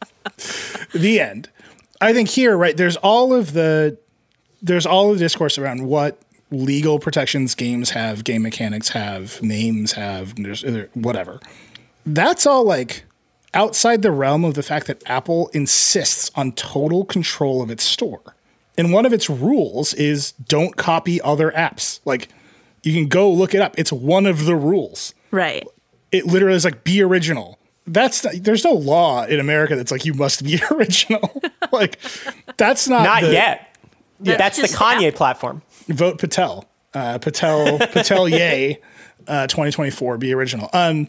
the end. I think here, right, there's all of the there's all of the discourse around what legal protections games have, game mechanics have, names have, there's, whatever. That's all like outside the realm of the fact that Apple insists on total control of its store. And one of its rules is don't copy other apps. Like you can go look it up. It's one of the rules. Right. It literally is like be original. That's not, there's no law in America that's like you must be original. Like that's not Not the, yet. That's That's the just Kanye Apple. platform. Vote Patel. Uh, Patel Patel yay. Uh, twenty twenty-four be original. Um,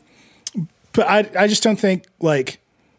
but I I just don't think like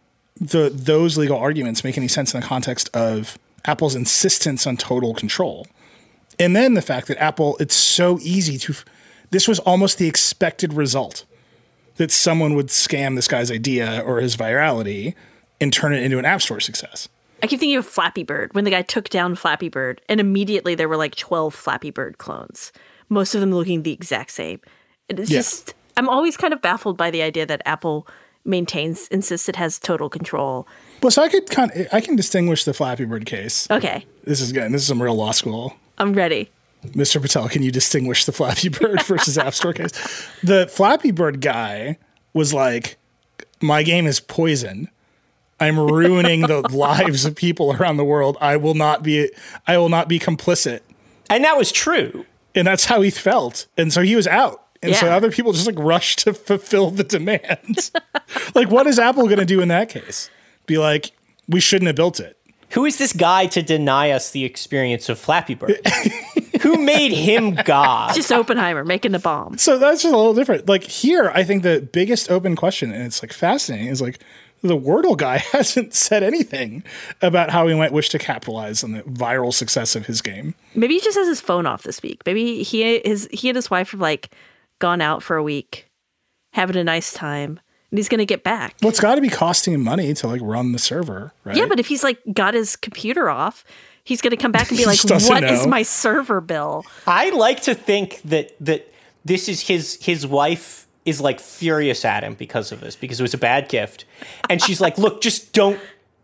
the those legal arguments make any sense in the context of Apple's insistence on total control. And then the fact that Apple, it's so easy to, this was almost the expected result that someone would scam this guy's idea or his virality and turn it into an App Store success. I keep thinking of Flappy Bird when the guy took down Flappy Bird, and immediately there were like twelve Flappy Bird clones, most of them looking the exact same. It's Yeah. just, I'm always kind of baffled by the idea that Apple maintains, insists it has total control. Well, so I could kind of, I can distinguish the Flappy Bird case. Okay, This is good. This is some real law school. I'm ready. Mister Patel, can you distinguish the Flappy Bird versus App Store case? The Flappy Bird guy was like, my game is poison. I'm ruining the lives of people around the world. I will not be I will not be complicit. And that was true. And that's how he felt. And so he was out. And so Yeah. other people just like rushed to fulfill the demand. Like, what is Apple going to do in that case? Be like, we shouldn't have built it. Who is this guy to deny us the experience of Flappy Bird? Who made him God? Just Oppenheimer making the bomb. So that's just a little different. Like here, I think the biggest open question, and it's like fascinating, is like the Wordle guy hasn't said anything about how he might wish to capitalize on the viral success of his game. Maybe he just has his phone off this week. Maybe he his he and his wife have like gone out for a week, having a nice time, and he's gonna get back. Well, it's got to be costing him money to like run the server, right? Yeah, but if he's like got his computer off, he's gonna come back and be He like, just doesn't "What is know. my server bill?" I like to think that that this is his his wife is like furious at him because of this, because it was a bad gift. And she's like, look, just don't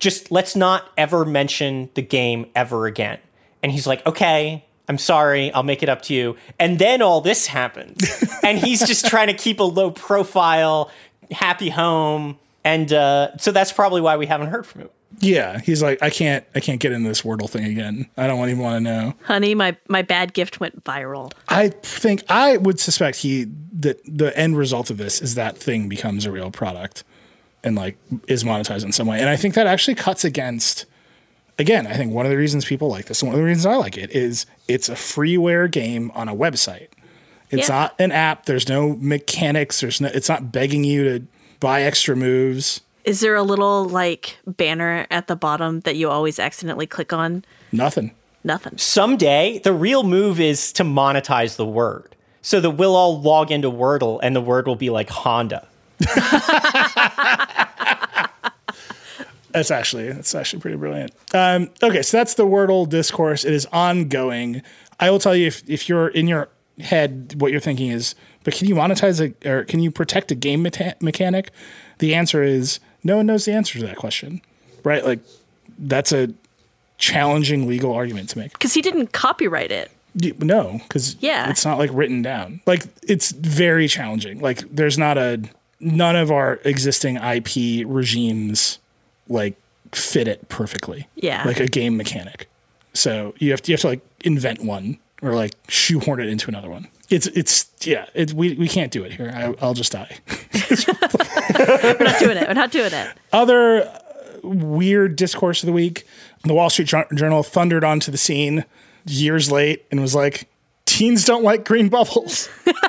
just let's not ever mention the game ever again. And he's like, okay, I'm sorry, I'll make it up to you. And then all this happens. And he's just trying to keep a low profile, happy home. And uh, so that's probably why we haven't heard from him. Yeah, he's like, I can't, I can't get into this Wordle thing again. I don't even want to know. Honey, my, my bad gift went viral. I think I would suspect he that the end result of this is that thing becomes a real product and like is monetized in some way. And I think that actually cuts against. Again, I think one of the reasons people like this, and one of the reasons I like it, is it's a freeware game on a website. It's yeah. not an app. There's no mechanics. There's no. It's not begging you to buy extra moves. Is there a little like banner at the bottom that you always accidentally click on? Nothing. Nothing. Someday, the real move is to monetize the word so that we'll all log into Wordle and the word will be like Honda. That's actually that's actually pretty brilliant. Um, okay, so that's the Wordle discourse. It is ongoing. I will tell you if if you're in your head, what you're thinking is, but can you monetize a or can you protect a game meta- mechanic? The answer is no one knows the answer to that question, right? Like that's a challenging legal argument to make because he didn't copyright it. No, because yeah. it's not like written down. Like it's very challenging. Like there's not a none of our existing I P regimes like fit it perfectly. Yeah. Like a game mechanic. So you have to, you have to like invent one or like shoehorn it into another one. It's, it's, yeah, it, we, we can't do it here. I, I'll just die. We're not doing it. We're not doing it. Other uh, weird discourse of the week. The Wall Street Journal thundered onto the scene years late and was like, teens don't like green bubbles.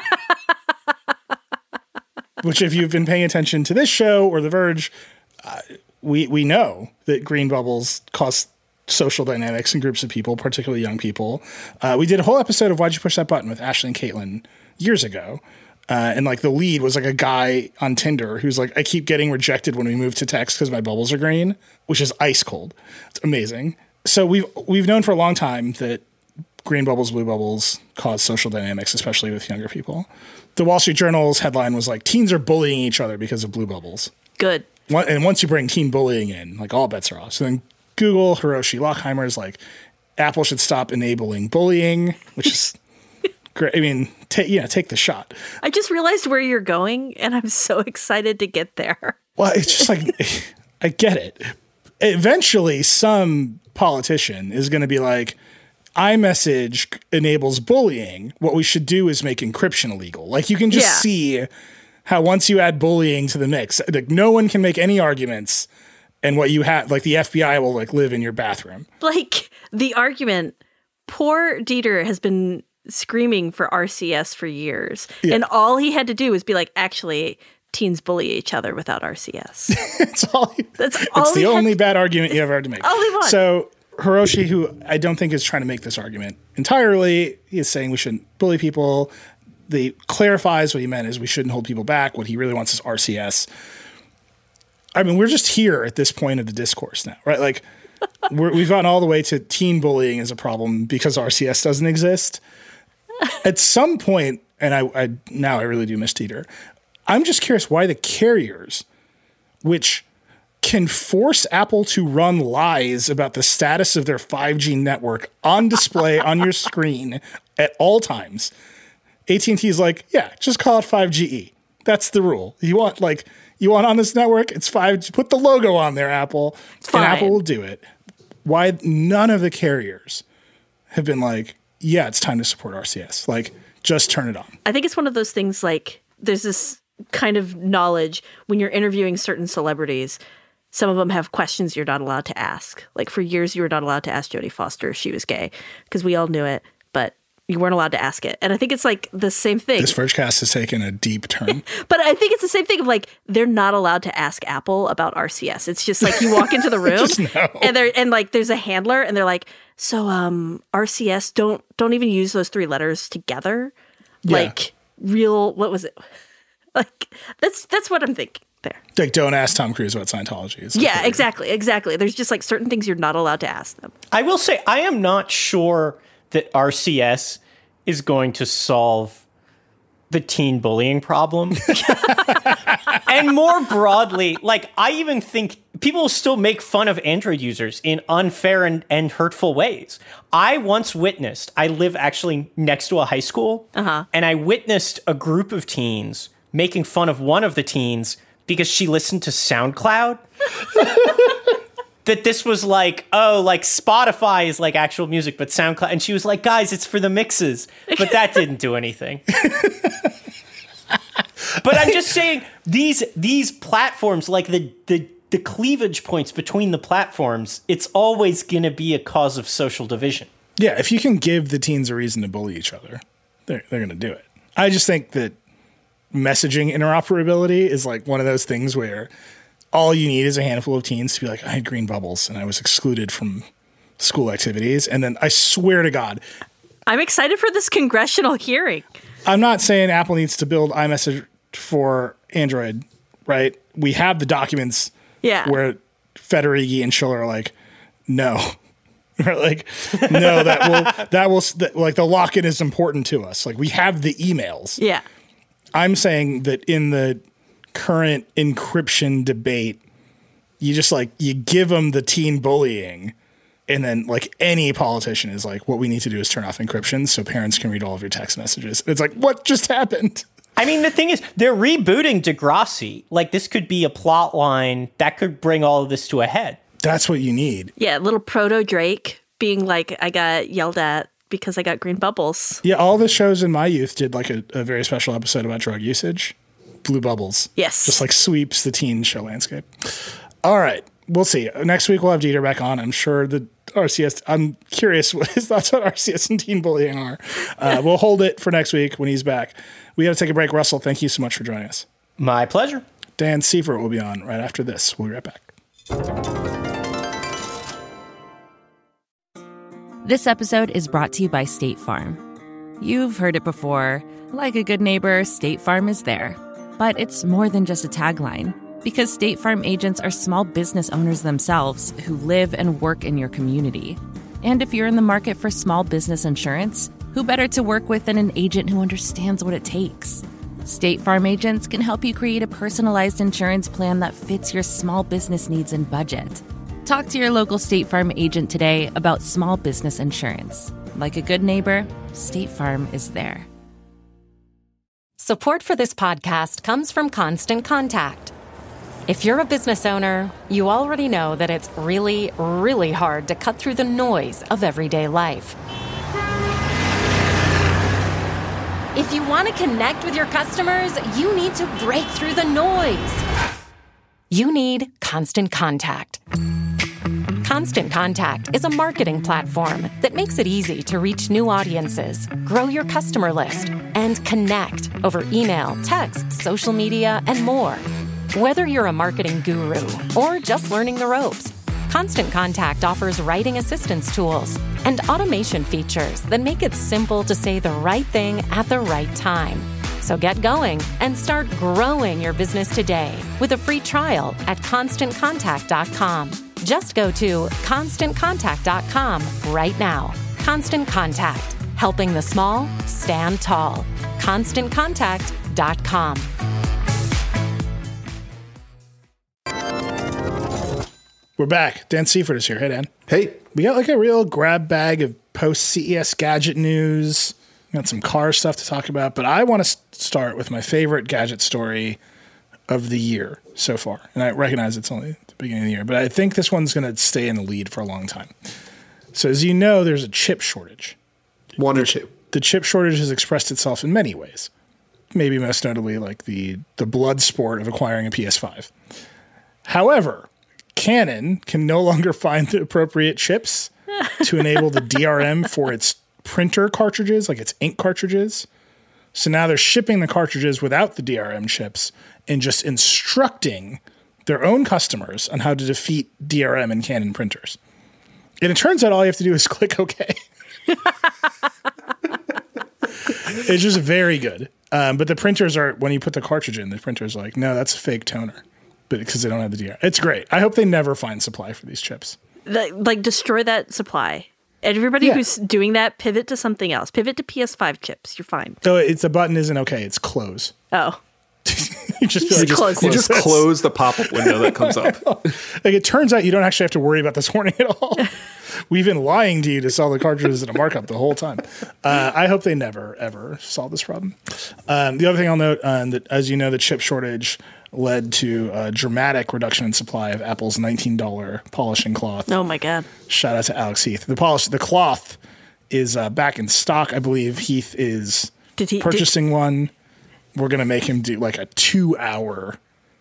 Which if you've been paying attention to this show or The Verge, uh, we we know that green bubbles cause social dynamics in groups of people, particularly young people. Uh, we did a whole episode of Why'd You Push That Button with Ashley and Caitlin years ago. Uh, and like the lead was like a guy on Tinder who's like, I keep getting rejected when we move to text because my bubbles are green, which is ice cold. It's amazing. So we've we've known for a long time that green bubbles, blue bubbles cause social dynamics, especially with younger people. The Wall Street Journal's headline was like, teens are bullying each other because of blue bubbles. Good. And once you bring teen bullying in, like all bets are off. So then Google, Hiroshi Lockheimer is like, Apple should stop enabling bullying, which is great. I mean, take you know, take the shot. I just realized where you're going, and I'm so excited to get there. Well, it's just like, I get it. Eventually, some politician is going to be like, iMessage enables bullying. What we should do is make encryption illegal. Like you can just yeah. see how once you add bullying to the mix, like no one can make any arguments, and what you have, like the F B I will like live in your bathroom. Like the argument, poor Dieter has been screaming for R C S for years, yeah. and all he had to do was be like, actually, teens bully each other without R C S. That's all. He, That's all. It's the only to, bad argument you ever had to make. Only one. So Hiroshi, who I don't think is trying to make this argument entirely, he is saying we shouldn't bully people. He clarifies what he meant is we shouldn't hold people back. What he really wants is R C S. I mean, we're just here at this point of the discourse now, right? Like we're, we've gotten all the way to teen bullying as a problem because R C S doesn't exist. At some point, and I, I now I really do miss Dieter, I'm just curious why the carriers, which can force Apple to run lies about the status of their five G network on display on your screen at all times. A T and T is like, yeah, just call it five G E. That's the rule. You want like you want on this network, it's five G. Put the logo on there, Apple, Fine. and Apple will do it. Why none of the carriers have been like, yeah, it's time to support R C S. Like, just turn it on. I think it's one of those things like there's this kind of knowledge when you're interviewing certain celebrities. Some of them have questions you're not allowed to ask. Like for years, you were not allowed to ask Jodie Foster if she was gay because we all knew it, but you weren't allowed to ask it. And I think it's like the same thing. This Vergecast has taken a deep turn. But I think it's the same thing of like, they're not allowed to ask Apple about R C S. It's just like you walk into the room and they're, and like there's a handler and they're like, so um, R C S, don't, don't even use those three letters together. Yeah. Like real, what was it? Like that's, that's what I'm thinking there. Like don't ask Tom Cruise about Scientology. It's yeah, like, exactly. Exactly. There's just like certain things you're not allowed to ask them. I will say, I am not sure that R C S is going to solve the teen bullying problem. And more broadly, like I even think people will still make fun of Android users in unfair and, and hurtful ways. I once witnessed, I live actually next to a high school, uh-huh. and I witnessed a group of teens making fun of one of the teens because she listened to SoundCloud. That this was like, oh, like Spotify is like actual music, but SoundCloud. And she was like, guys, it's for the mixes. But that didn't do anything. But I'm just saying, these these platforms, like the, the, the cleavage points between the platforms, it's always going to be a cause of social division. Yeah, if you can give the teens a reason to bully each other, they're, they're going to do it. I just think that messaging interoperability is like one of those things where all you need is a handful of teens to be like, I had green bubbles and I was excluded from school activities. And then I swear to God, I'm excited for this congressional hearing. I'm not saying Apple needs to build iMessage for Android, right? We have the documents yeah. where Federighi and Schiller are like, no. Or like, no, that will, that will, that, like the lock-in is important to us. Like we have the emails. Yeah. I'm saying that in the current encryption debate, you just like, you give them the teen bullying, and then like any politician is like, what we need to do is turn off encryption so parents can read all of your text messages. It's like, what just happened? I mean, the thing is, they're rebooting Degrassi. Like, this could be a plot line that could bring all of this to a head. That's what you need. Yeah, little proto Drake being like, I got yelled at because I got green bubbles. Yeah, all the shows in my youth did like a, a very special episode about drug usage. Blue Bubbles. Yes. Just like sweeps the teen show landscape. All right. We'll see. Next week we'll have Dieter back on. I'm sure the R C S, I'm curious what his thoughts on R C S and teen bullying are. Uh, we'll hold it for next week when he's back. We got to take a break. Russell, thank you so much for joining us. My pleasure. Dan Seifert will be on right after this. We'll be right back. This episode is brought to you by State Farm. You've heard it before. Like a good neighbor, State Farm is there. But it's more than just a tagline, because State Farm agents are small business owners themselves who live and work in your community. And if you're in the market for small business insurance, who better to work with than an agent who understands what it takes? State Farm agents can help you create a personalized insurance plan that fits your small business needs and budget. Talk to your local State Farm agent today about small business insurance. Like a good neighbor, State Farm is there. Support for this podcast comes from Constant Contact. If you're a business owner, you already know that it's really, really hard to cut through the noise of everyday life. If you want to connect with your customers, you need to break through the noise. You need Constant Contact. Constant Contact is a marketing platform that makes it easy to reach new audiences, grow your customer list, and connect over email, text, social media, and more. Whether you're a marketing guru or just learning the ropes, Constant Contact offers writing assistance tools and automation features that make it simple to say the right thing at the right time. So get going and start growing your business today with a free trial at constant contact dot com. Just go to constant contact dot com right now. Constant Contact, helping the small stand tall. constant contact dot com. We're back. Dan Seifert is here. Hey, Dan. Hey. We got like a real grab bag of post-C E S gadget news. We got some car stuff to talk about, but I want to start with my favorite gadget story of the year so far. And I recognize it's only the beginning of the year, but I think this one's going to stay in the lead for a long time. So as you know, there's a chip shortage. One or two. The chip shortage has expressed itself in many ways. Maybe most notably like the, the blood sport of acquiring a P S five. However, Canon can no longer find the appropriate chips to enable the D R M for its printer cartridges, like its ink cartridges. So now they're shipping the cartridges without the D R M chips and just instructing their own customers on how to defeat D R M in Canon printers. And it turns out all you have to do is click OK. It's just very good. Um, but the printers are, when you put the cartridge in, the printer's like, no, that's a fake toner. But because they don't have the D R M. It's great. I hope they never find supply for these chips. The, like, destroy that supply. Everybody Yeah. who's doing that, pivot to something else. Pivot to P S five chips. You're fine. So it's the button isn't okay. It's close. Oh. you just, feel like, Just close You it. just close the pop-up window that comes up. Like it turns out you don't actually have to worry about this warning at all. We've been lying to you to sell the cartridges at a markup the whole time. Uh, I hope they never, ever solve this problem. Um, the other thing I'll note, um, that as you know, the chip shortage led to a dramatic reduction in supply of Apple's nineteen dollars polishing cloth. Oh my God. Shout out to Alex Heath. The polish, the cloth is uh, back in stock. I believe Heath is Did he- purchasing one. We're going to make him do like a two hour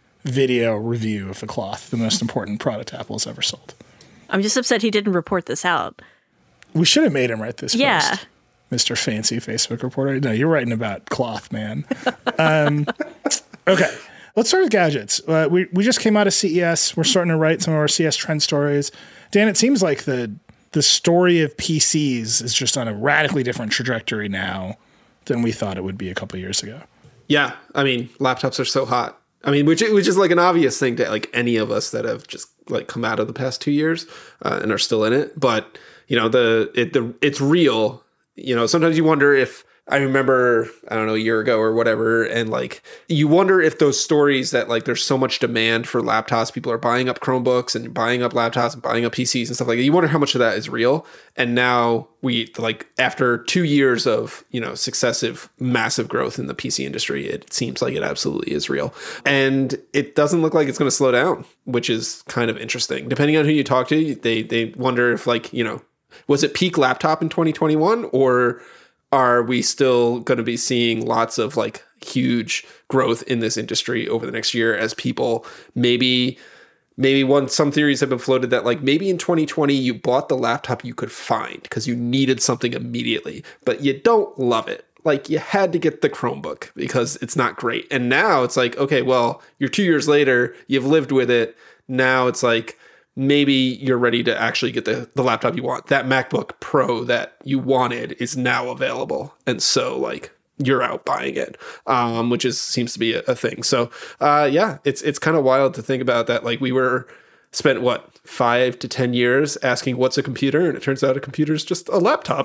video review of the cloth, the most important product Apple's ever sold. I'm just upset he didn't report this out. We should have made him write this Yeah. post, Mister Fancy Facebook reporter. No, you're writing about cloth, man. um, okay, let's start with gadgets. Uh, we we just came out of C E S. We're starting to write some of our C E S trend stories. Dan, it seems like the the story of P Cs is just on a radically different trajectory now than we thought it would be a couple years ago. Yeah, I mean, laptops are so hot. I mean, which which is like an obvious thing to like any of us that have just like come out of the past two years uh, and are still in it. But you know, the it the it's real. You know, sometimes you wonder if I remember I don't know a year ago or whatever, and like you wonder if those stories that like there's so much demand for laptops, people are buying up Chromebooks and buying up laptops and buying up P Cs and stuff like that. You wonder how much of that is real. And now we like after two years of, you know, successive massive growth in the P C industry, it seems like it absolutely is real. And it doesn't look like it's going to slow down, which is kind of interesting. Depending on who you talk to, they they wonder if like, you know, was it peak laptop in twenty twenty-one, or are we still going to be seeing lots of like huge growth in this industry over the next year as people maybe maybe one some theories have been floated that like maybe in twenty twenty you bought the laptop you could find because you needed something immediately, but you don't love it. Like you had to get the Chromebook because it's not great. And now it's like, okay, well, you're two years later, you've lived with it. Now it's like, maybe you're ready to actually get the, the laptop you want. That MacBook Pro that you wanted is now available. And so like you're out buying it, um, which is seems to be a, a thing. So uh, yeah, it's it's kind of wild to think about that. Like we were spent what, five to ten years asking what's a computer, and it turns out a computer is just a laptop.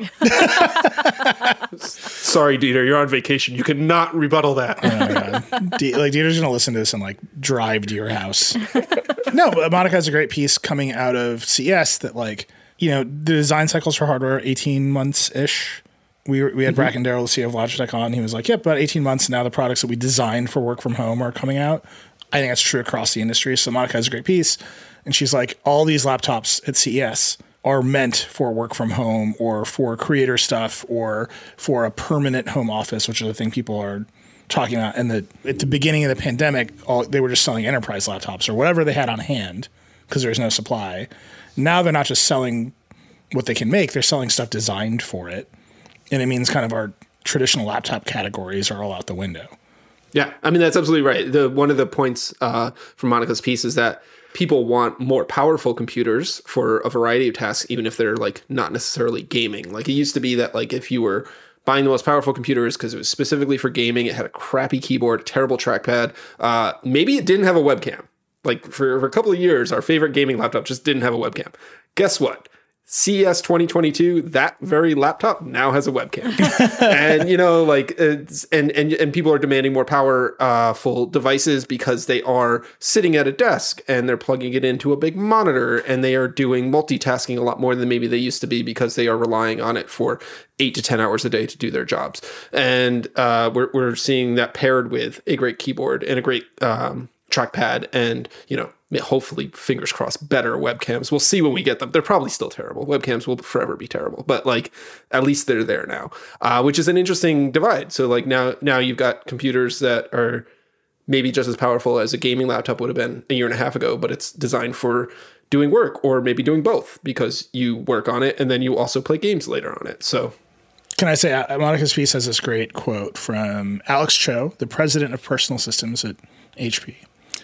Sorry, Dieter, you're on vacation. You cannot rebuttal that. Oh my God. D- like Dieter's gonna listen to this and like drive to your house. No, but Monica has a great piece coming out of C E S that like, you know, the design cycles for hardware eighteen months ish. We were, we had mm-hmm. Bracken Darrell, the C E O of Logitech, on. He was like, "Yep, about eighteen months now. The products that we designed for work from home are coming out." I think that's true across the industry. So Monica has a great piece, and she's like, "All these laptops at C E S are meant for work from home or for creator stuff or for a permanent home office," which is the thing people are talking about. And the at the beginning of the pandemic, all, they were just selling enterprise laptops or whatever they had on hand because there's no supply. Now they're not just selling what they can make; they're selling stuff designed for it. And it means kind of our traditional laptop categories are all out the window. Yeah, I mean, that's absolutely right. The one of the points uh, from Monica's piece is that people want more powerful computers for a variety of tasks, even if they're like not necessarily gaming. Like it used to be that like if you were buying the most powerful computers because it was specifically for gaming, it had a crappy keyboard, a terrible trackpad. Uh, maybe it didn't have a webcam. Like for, for a couple of years, our favorite gaming laptop just didn't have a webcam. Guess what? C E S twenty twenty-two, that very laptop now has a webcam. And, you know, like, it's, and, and, and people are demanding more powerful devices because they are sitting at a desk and they're plugging it into a big monitor and they are doing multitasking a lot more than maybe they used to be because they are relying on it for eight to ten hours a day to do their jobs. And uh, we're, we're seeing that paired with a great keyboard and a great um, trackpad and, you know, hopefully, fingers crossed, better webcams. We'll see when we get them. They're probably still terrible. Webcams will forever be terrible, but like at least they're there now, uh, which is an interesting divide. So like now, now you've got computers that are maybe just as powerful as a gaming laptop would have been a year and a half ago, but it's designed for doing work or maybe doing both because you work on it and then you also play games later on it. So. Can I say, uh, Monica's piece has this great quote from Alex Cho, the president of personal systems at H P.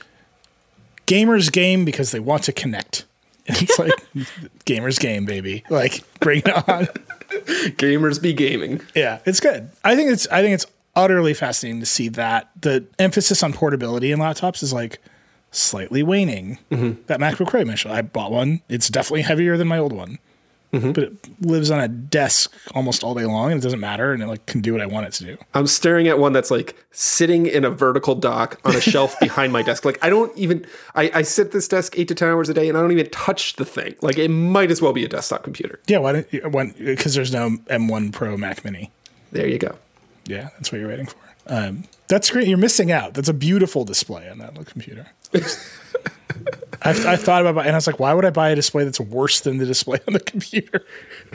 Gamers game because they want to connect. And it's like, gamers game, baby. Like, bring it on. Gamers be gaming. Yeah, it's good. I think it's I think it's utterly fascinating to see that the emphasis on portability in laptops is like slightly waning. Mm-hmm. That MacBook Pro I mentioned, I bought one. It's definitely heavier than my old one. mm-hmm. but it lives on a desk almost all day long and it doesn't matter and it like can do what I want it to do. I'm staring at one that's like sitting in a vertical dock on a shelf behind my desk. Like I don't even, I, I sit at this desk eight to ten hours a day and I don't even touch the thing. Like it might as well be a desktop computer. Yeah, why don't you, when, because there's no M one Pro Mac Mini. There you go. Yeah, that's what you're waiting for. Um, that's great. You're missing out. That's a beautiful display on that little computer. I've, I thought about it, and I was like, why would I buy a display that's worse than the display on the computer?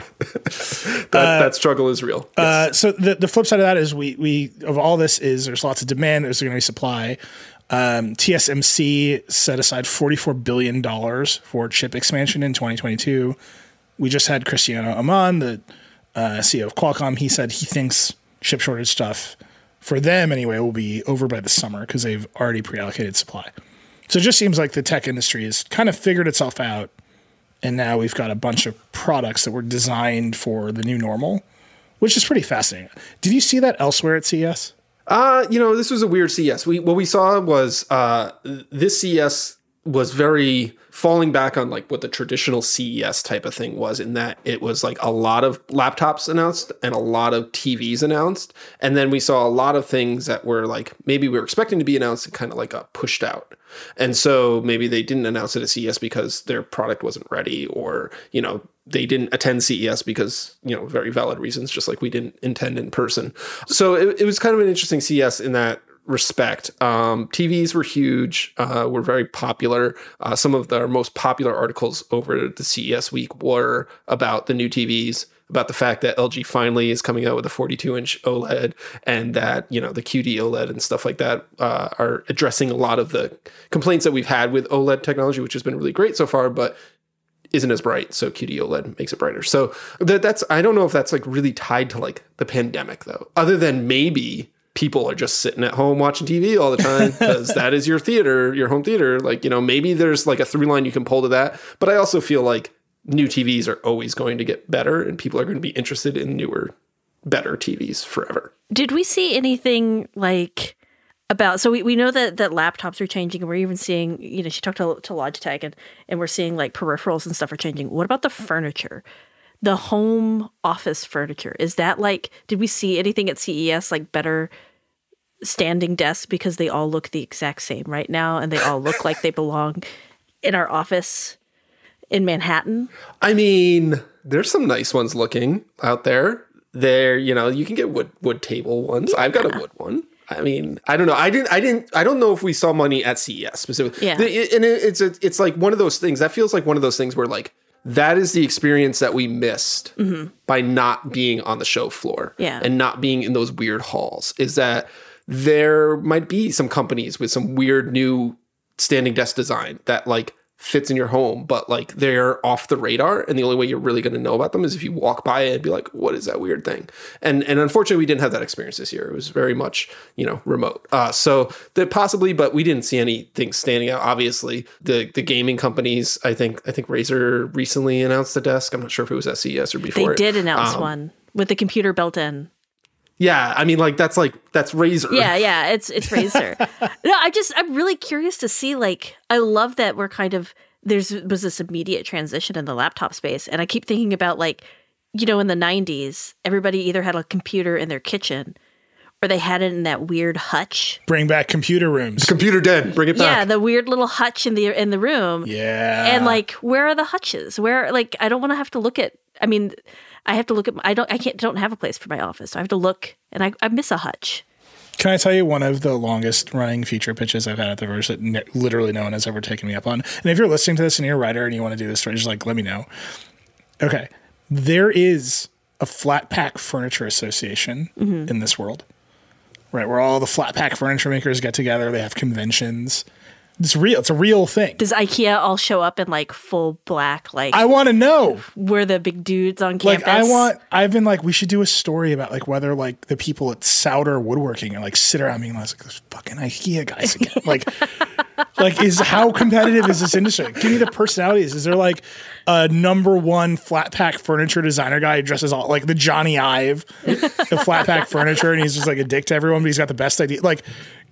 that, uh, that struggle is real. Yes. Uh, so the, the flip side of that is we we of all this is there's lots of demand. There's going to be supply. Um, T S M C set aside forty-four billion dollars for chip expansion in twenty twenty-two. We just had Cristiano Amon, the uh, C E O of Qualcomm. He said he thinks chip shortage stuff, for them anyway, will be over by the summer because they've already pre-allocated supply. So it just seems like the tech industry has kind of figured itself out, and now we've got a bunch of products that were designed for the new normal, which is pretty fascinating. Did you see that elsewhere at C E S? Uh, you know, this was a weird C E S. We what we saw was uh, this C E S was very falling back on like what the traditional C E S type of thing was, in that it was like a lot of laptops announced and a lot of T Vs announced. And then we saw a lot of things that were like, maybe we were expecting to be announced and kind of like got pushed out. And so maybe they didn't announce it at C E S because their product wasn't ready, or, you know, they didn't attend C E S because, you know, very valid reasons, just like we didn't attend in person. So it, it was kind of an interesting C E S in that respect. Um, T Vs were huge, uh, were very popular. Uh, some of the most popular articles over the C E S week were about the new T Vs, about the fact that L G finally is coming out with a forty-two inch OLED, and that, you know, the Q D OLED and stuff like that uh, are addressing a lot of the complaints that we've had with OLED technology, which has been really great so far, but isn't as bright. So Q D OLED makes it brighter. So that, that's, I don't know if that's like really tied to like the pandemic though, other than maybe people are just sitting at home watching T V all the time because that is your theater, your home theater. Like, you know, maybe there's like a through line you can pull to that. But I also feel like new T Vs are always going to get better and people are going to be interested in newer, better T Vs forever. Did we see anything like about, so we, we know that, that laptops are changing, and we're even seeing, you know, she talked to, to Logitech, and, and we're seeing like peripherals and stuff are changing. What about the furniture? The home office furniture? Is that like, did we see anything at C E S like better standing desks, because they all look the exact same right now and they all look like they belong in our office in Manhattan? I mean, there's some nice ones looking out there. There, you know, you can get wood wood table ones. Yeah. I've got a wood one. I mean, I don't know. I didn't. I didn't. I don't know if we saw money at C E S specifically. Yeah. The, and it, it's a, it's like one of those things. That feels like one of those things where like that is the experience that we missed mm-hmm. by not being on the show floor. Yeah. And not being in those weird halls. Is that there might be some companies with some weird new standing desk design that like fits in your home, but like they're off the radar, and the only way you're really going to know about them is if you walk by it and be like, what is that weird thing? And and unfortunately we didn't have that experience this year. It was very much, you know, remote. Uh, so that possibly, but we didn't see anything standing out. Obviously the the gaming companies, I think I think Razer recently announced the desk. I'm not sure if it was at C E S or before. They did it. announce um, one with the computer built in. Yeah, I mean, like that's like that's Razer. Yeah, yeah, it's it's Razer. No, I just I'm really curious to see. Like, I love that we're kind of there's was this immediate transition in the laptop space, and I keep thinking about like, you know, in the nineties, everybody either had a computer in their kitchen, or they had it in that weird hutch. Bring back computer rooms. Computer dead. Bring it back. Yeah, the weird little hutch in the in the room. Yeah, and like, where are the hutches? Where like I don't want to have to look at. I mean. I have to look at, I don't, I can't, don't have a place for my office. So I have to look, and I, I miss a hutch. Can I tell you one of the longest running feature pitches I've had at the Verge that ne- literally no one has ever taken me up on? And if you're listening to this and you're a writer and you want to do this, just like, let me know. Okay. There is a flat pack furniture association mm-hmm. in this world, right? Where all the flat pack furniture makers get together. They have conventions. It's real. It's a real thing. Does IKEA all show up in like full black? Like I want to know. We're the big dudes on campus. Like I want. I've been like, we should do a story about like whether like the people at Souter Woodworking and like sit around being like those fucking IKEA guys again. like, like is how competitive is this industry? Give me the personalities. Is there like a number one flat pack furniture designer guy who dresses all like the Johnny Ive, the flat pack furniture, and he's just like a dick to everyone, but he's got the best idea. Like.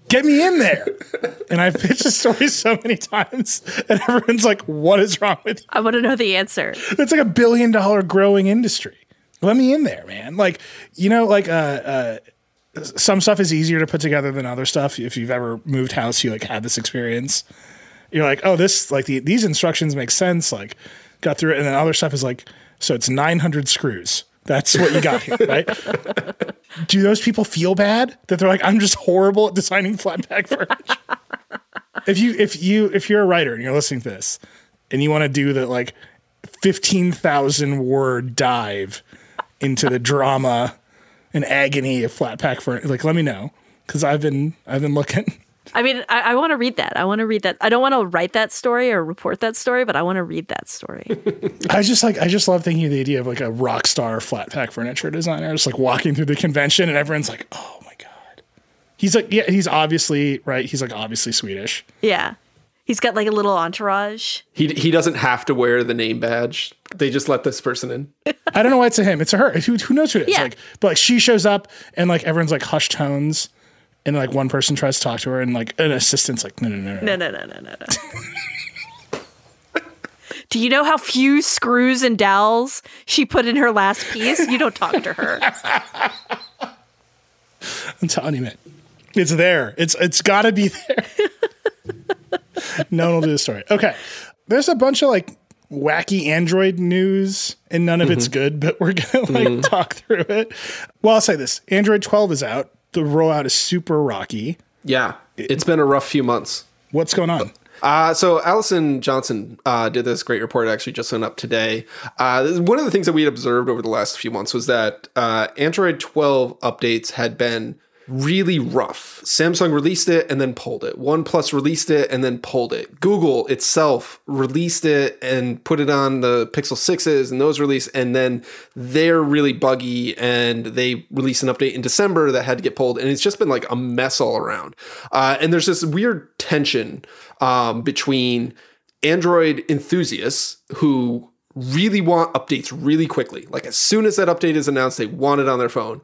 Get me in there. And I've pitched the story so many times, and everyone's like, what is wrong with you? I want to know the answer. It's like a billion dollar growing industry. Let me in there, man. Like, you know, like uh, uh, some stuff is easier to put together than other stuff. If you've ever moved house, you like had this experience. You're like, oh, this, like the, these instructions make sense. Like, got through it. And then other stuff is like, so it's nine hundred screws. That's what you got here, right? Do those people feel bad that they're like, I'm just horrible at designing flat pack furniture? if you, if you, if you're a writer and you're listening to this and you want to do the like fifteen thousand word dive into the drama and agony of flat pack furniture, like, let me know. Cause I've been, I've been looking. I mean, I, I want to read that. I want to read that. I don't want to write that story or report that story, but I want to read that story. I just like, I just love thinking of the idea of like a rock star flat pack furniture designer just like walking through the convention and everyone's like, oh my God. He's like, yeah, he's obviously, right. He's like obviously Swedish. Yeah. He's got like a little entourage. He he doesn't have to wear the name badge. They just let this person in. I don't know why it's a him. It's a her. Who, who knows who it is? Yeah. Like, but like she shows up and like everyone's like hushed tones. And like one person tries to talk to her, and like an assistant's like, no, no, no, no, no, no, no, no, no. Do you know how few screws and dowels she put in her last piece? You don't talk to her. I'm telling you, man, it's there. It's it's got to be there. No one will do the story. Okay, there's a bunch of like wacky Android news, and none of mm-hmm. it's good, but we're gonna like mm-hmm. talk through it. Well, I'll say this: Android twelve is out. The rollout is super rocky. Yeah, it's been a rough few months. What's going on? Uh, so Allison Johnson uh, did this great report, actually just went up today. Uh, one of the things that we had observed over the last few months was that uh, Android twelve updates had been really rough. Samsung released it and then pulled it. OnePlus released it and then pulled it. Google itself released it and put it on the Pixel sixes and those released, and then they're really buggy and they released an update in December that had to get pulled, and it's just been like a mess all around. Uh, and there's this weird tension um, between Android enthusiasts who really want updates really quickly. Like as soon as that update is announced, they want it on their phone.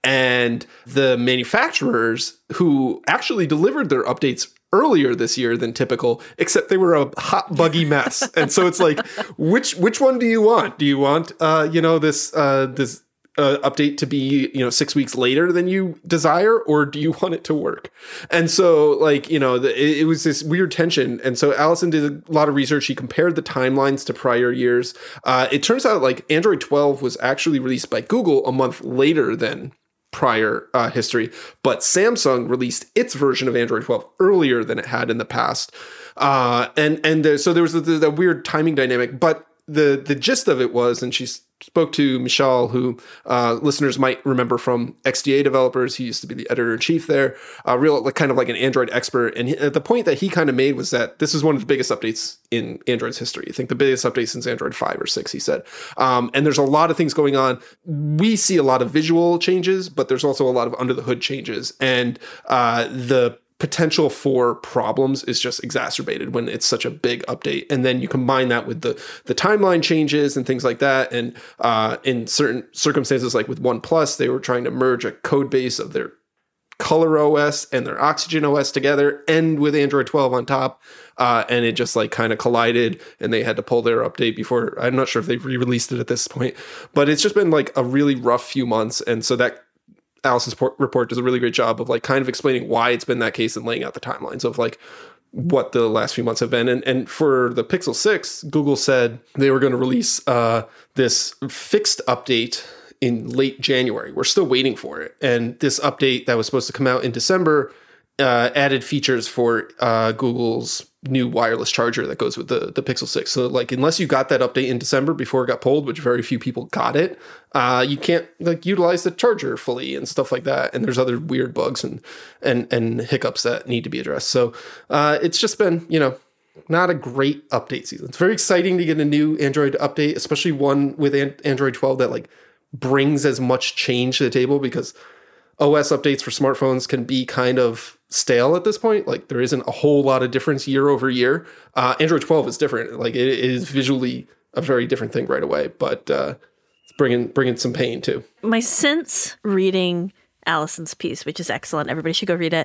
And the manufacturers who actually delivered their updates earlier this year than typical, except they were a hot, buggy mess. And so it's like, which which one do you want? Do you want, uh, you know, this uh, this uh, update to be, you know, six weeks later than you desire, or do you want it to work? And so, like, you know, the, it, it was this weird tension. And so Allison did a lot of research. She compared the timelines to prior years. Uh, it turns out like Android twelve was actually released by Google a month later than prior uh, history, but Samsung released its version of Android twelve earlier than it had in the past. Uh, and and there, so there was a, a weird timing dynamic, but the the gist of it was, and she spoke to Michal, who uh, listeners might remember from X D A Developers. He used to be the editor-in-chief there, uh, real like, kind of like an Android expert. And he, the point that he kind of made was that this is one of the biggest updates in Android's history. I think the biggest update since Android five or six, he said. Um, and there's a lot of things going on. We see a lot of visual changes, but there's also a lot of under-the-hood changes. And uh, the potential for problems is just exacerbated when it's such a big update. And then you combine that with the the timeline changes and things like that. And uh, in certain circumstances, like with OnePlus, they were trying to merge a code base of their Color O S and their Oxygen O S together, and with Android twelve on top. Uh, and it just like kind of collided, and they had to pull their update before. I'm not sure if they've re-released it at this point, but it's just been like a really rough few months. And so that Allison's report does a really great job of like kind of explaining why it's been that case and laying out the timelines of like what the last few months have been. And, and for the Pixel six, Google said they were going to release uh, this fixed update in late January. We're still waiting for it. And this update that was supposed to come out in December uh, added features for uh, Google's new wireless charger that goes with the, the Pixel six. So like, unless you got that update in December before it got pulled, which very few people got it, uh, you can't like utilize the charger fully and stuff like that. And there's other weird bugs and, and, and hiccups that need to be addressed. So uh, it's just been, you know, not a great update season. It's very exciting to get a new Android update, especially one with an- Android twelve that like brings as much change to the table, because O S updates for smartphones can be kind of stale at this point. Like there isn't a whole lot of difference year over year. Uh, Android twelve is different. Like it, it is visually a very different thing right away, but uh, it's bringing bringing some pain too. My sense reading Allison's piece, which is excellent, everybody should go read it,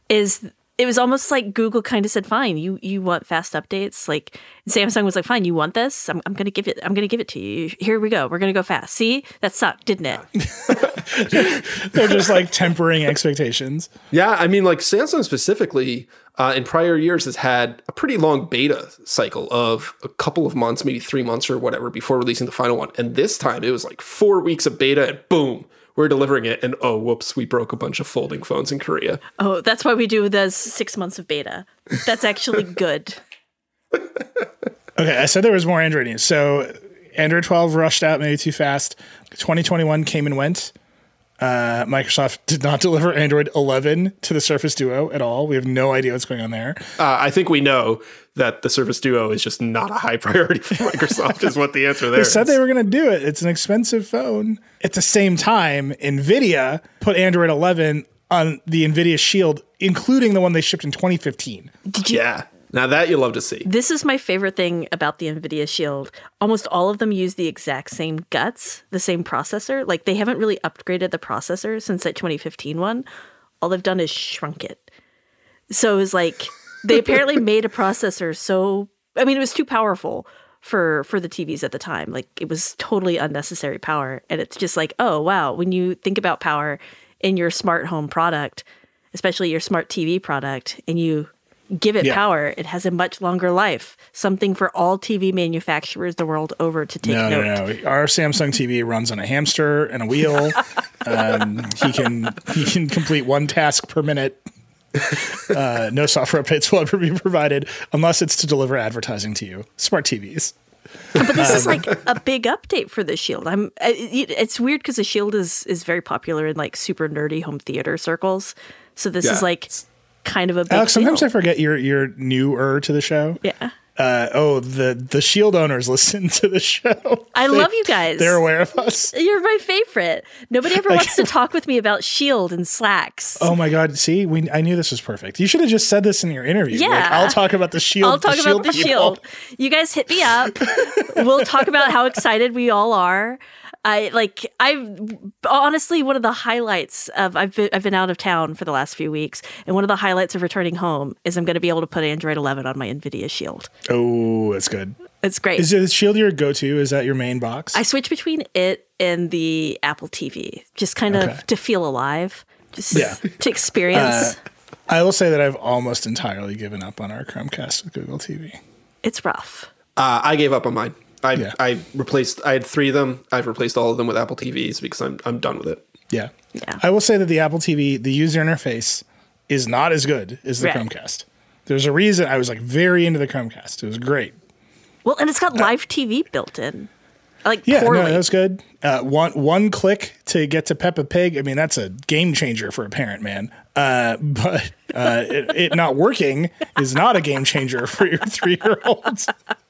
is it was almost like Google kind of said, fine, you you want fast updates. Like Samsung was like, fine, you want this? I'm, I'm going to give it. I'm going to give it to you. Here we go. We're going to go fast. See, that sucked, didn't it? They're just like tempering expectations. Yeah, I mean, like Samsung specifically uh, in prior years has had a pretty long beta cycle of a couple of months, maybe three months or whatever before releasing the final one. And this time it was like four weeks of beta and boom, we're delivering it. And oh, whoops, we broke a bunch of folding phones in Korea. Oh, that's why we do those six months of beta. That's actually good. Okay, I said there was more Android news. So Android twelve rushed out maybe too fast. twenty twenty-one came and went. Uh, Microsoft did not deliver Android eleven to the Surface Duo at all. We have no idea what's going on there. Uh, I think we know that the Surface Duo is just not a high priority for Microsoft is what the answer there They is. said they were going to do it. It's an expensive phone. At the same time, NVIDIA put Android eleven on the NVIDIA Shield, including the one they shipped in twenty fifteen. Did you? Yeah. Now that you love to see. This is my favorite thing about the NVIDIA Shield. Almost all of them use the exact same guts, the same processor. Like they haven't really upgraded the processor since that twenty fifteen one. All they've done is shrunk it. So it was like they apparently made a processor so, I mean, it was too powerful for for the T Vs at the time. Like it was totally unnecessary power. And it's just like, oh, wow, when you think about power in your smart home product, especially your smart T V product, and you give it Yeah. power, it has a much longer life. Something for all T V manufacturers the world over to take No, note. no, no. Our Samsung T V runs on a hamster and a wheel. um, he can he can complete one task per minute. Uh, no software updates will ever be provided unless it's to deliver advertising to you. Smart T Vs. But this is like a big update for the Shield. I'm. It, it's weird because the Shield is is very popular in like super nerdy home theater circles. So this Yeah. is like kind of a big Alex, sometimes deal. I forget you're you're newer to the show. Yeah. Uh, oh, the the Shield owners listen to the show. I They- love you guys. They're aware of us. You're my favorite. Nobody ever wants to talk with me about Shield and Slacks. Oh my God! See, we I knew this was perfect. You should have just said this in your interview. Yeah. Like, I'll talk about the Shield. I'll talk the about Shield the people. Shield. You guys hit me up. We'll talk about how excited we all are. I like I've honestly one of the highlights of I've been, I've been out of town for the last few weeks, and one of the highlights of returning home is I'm going to be able to put Android eleven on my NVIDIA Shield. Oh, that's good. It's great. Is it Shield your go-to? Is that your main box? I switch between it and the Apple T V, just kind of Okay. to feel alive, just Yeah. to experience. Uh, I will say that I've almost entirely given up on our Chromecast with Google T V. It's rough. Uh, I gave up on mine. I Yeah. I replaced. I had three of them. I've replaced all of them with Apple T Vs because I'm I'm done with it. Yeah. Yeah. I will say that the Apple T V, the user interface is not as good as the Right. Chromecast. There's a reason I was like very into the Chromecast. It was great. Well, and it's got live T V built in. Like Yeah, poorly. no, that was good. Uh, one one click to get to Peppa Pig. I mean, that's a game changer for a parent, man. Uh, but uh, it, it not working is not a game changer for your three year olds.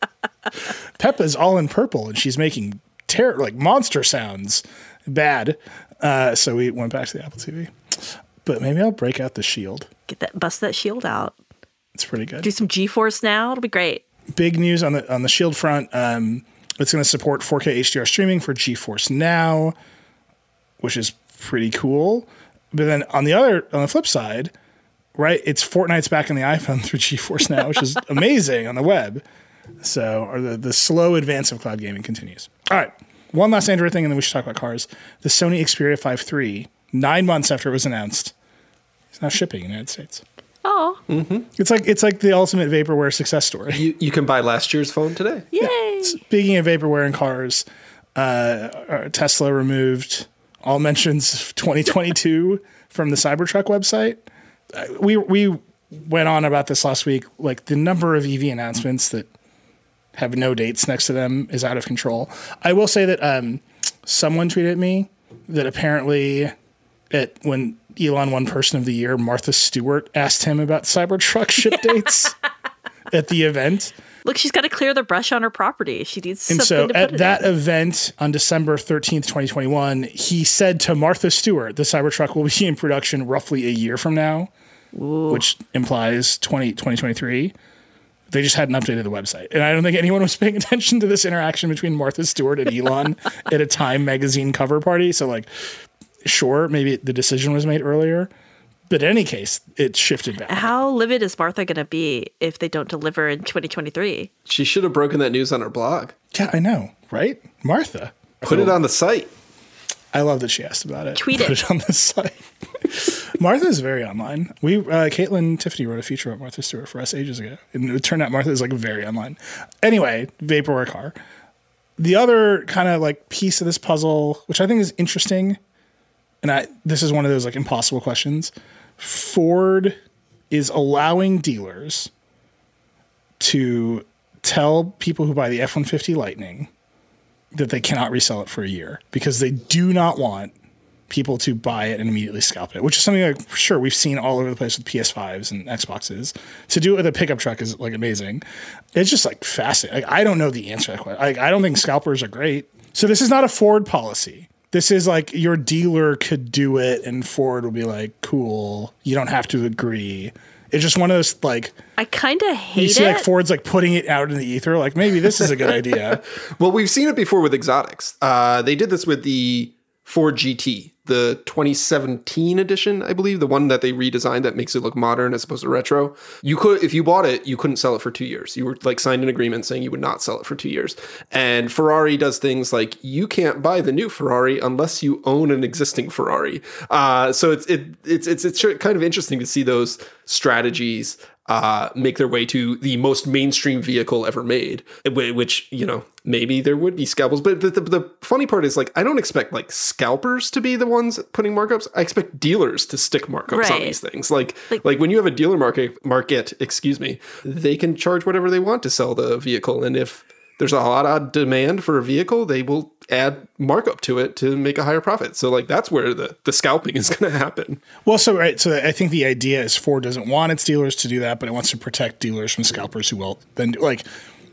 Peppa's all in purple and she's making terror like monster sounds. Bad. Uh, so we went back to the Apple T V. But maybe I'll break out the Shield. Get that, bust that Shield out. It's pretty good. Do some GeForce now. It'll be great. Big news on the on the Shield front. Um, it's going to support four K H D R streaming for GeForce Now, which is pretty cool. But then on the other on the flip side, right, it's Fortnite's back on the iPhone through GeForce Now, which is amazing on the web. So, or the the slow advance of cloud gaming continues. All right, one last Android thing, and then we should talk about cars. The Sony Xperia five three, nine months after it was announced, is now shipping in the United States. Oh, It's like it's like the ultimate vaporware success story. You you can buy last year's phone today. yay. Speaking of vaporware in cars, uh, uh, Tesla removed all mentions of twenty twenty-two from the Cybertruck website. Uh, we we went on about this last week. Like the number of E V announcements that have no dates next to them is out of control. I will say that um, someone tweeted at me that apparently at when Elon won Person of the Year, Martha Stewart asked him about Cybertruck ship dates at the event. Look, she's got to clear the brush on her property. She needs And something so to at put it that in. event on December thirteenth, twenty twenty-one, he said to Martha Stewart, the Cybertruck will be in production roughly a year from now, which implies twenty twenty-three. They just hadn't updated the website. And I don't think anyone was paying attention to this interaction between Martha Stewart and Elon at a Time magazine cover party. So like, sure, maybe the decision was made earlier, But in any case, it shifted back. How livid is Martha going to be if they don't deliver in twenty twenty-three? She should have broken that news on her blog. Yeah, I know, right? Martha. Put it on the site. I love that she asked about it. Tweet Put it. it on the site. Martha is very online. We, uh, Caitlin Tiffany wrote a feature about Martha Stewart for us ages ago. And it turned out Martha is like very online. Anyway, Vaporware car. The other kind of like piece of this puzzle, which I think is interesting, and I this is one of those like impossible questions. Ford is allowing dealers to tell people who buy the F one fifty Lightning that they cannot resell it for a year because they do not want people to buy it and immediately scalp it, which is something like, sure, we've seen all over the place with P S fives and Xboxes. To do it with a pickup truck is like amazing. It's just like fascinating. Like, I don't know the answer to that question. Like, I don't think scalpers are great. So this is not a Ford policy. This is like your dealer could do it and Ford will be like, cool, you don't have to agree. It's just one of those like, I kind of hate you see it. like Ford's like putting it out in the ether. Like maybe this is a good idea. Well, we've seen it before with exotics. Uh, they did this with the Ford G T, the twenty seventeen edition, I believe, the one that they redesigned that makes it look modern as opposed to retro. You could, if you bought it, you couldn't sell it for two years. You were like signed an agreement saying you would not sell it for two years. And Ferrari does things like you can't buy the new Ferrari unless you own an existing Ferrari. Uh, so it's it, it's it's it's kind of interesting to see those strategies Uh, make their way to the most mainstream vehicle ever made, which, you know, maybe there would be scalpels. But the, the, the funny part is, like, I don't expect, like, scalpers to be the ones putting markups. I expect dealers to stick markups right. on these things. Like, like, like, when you have a dealer market, market, excuse me, they can charge whatever they want to sell the vehicle. And if there's a lot of demand for a vehicle, they will add markup to it to make a higher profit. So like that's where the, the scalping is going to happen. Well, so right. So I think the idea is Ford doesn't want its dealers to do that, but it wants to protect dealers from scalpers who will then like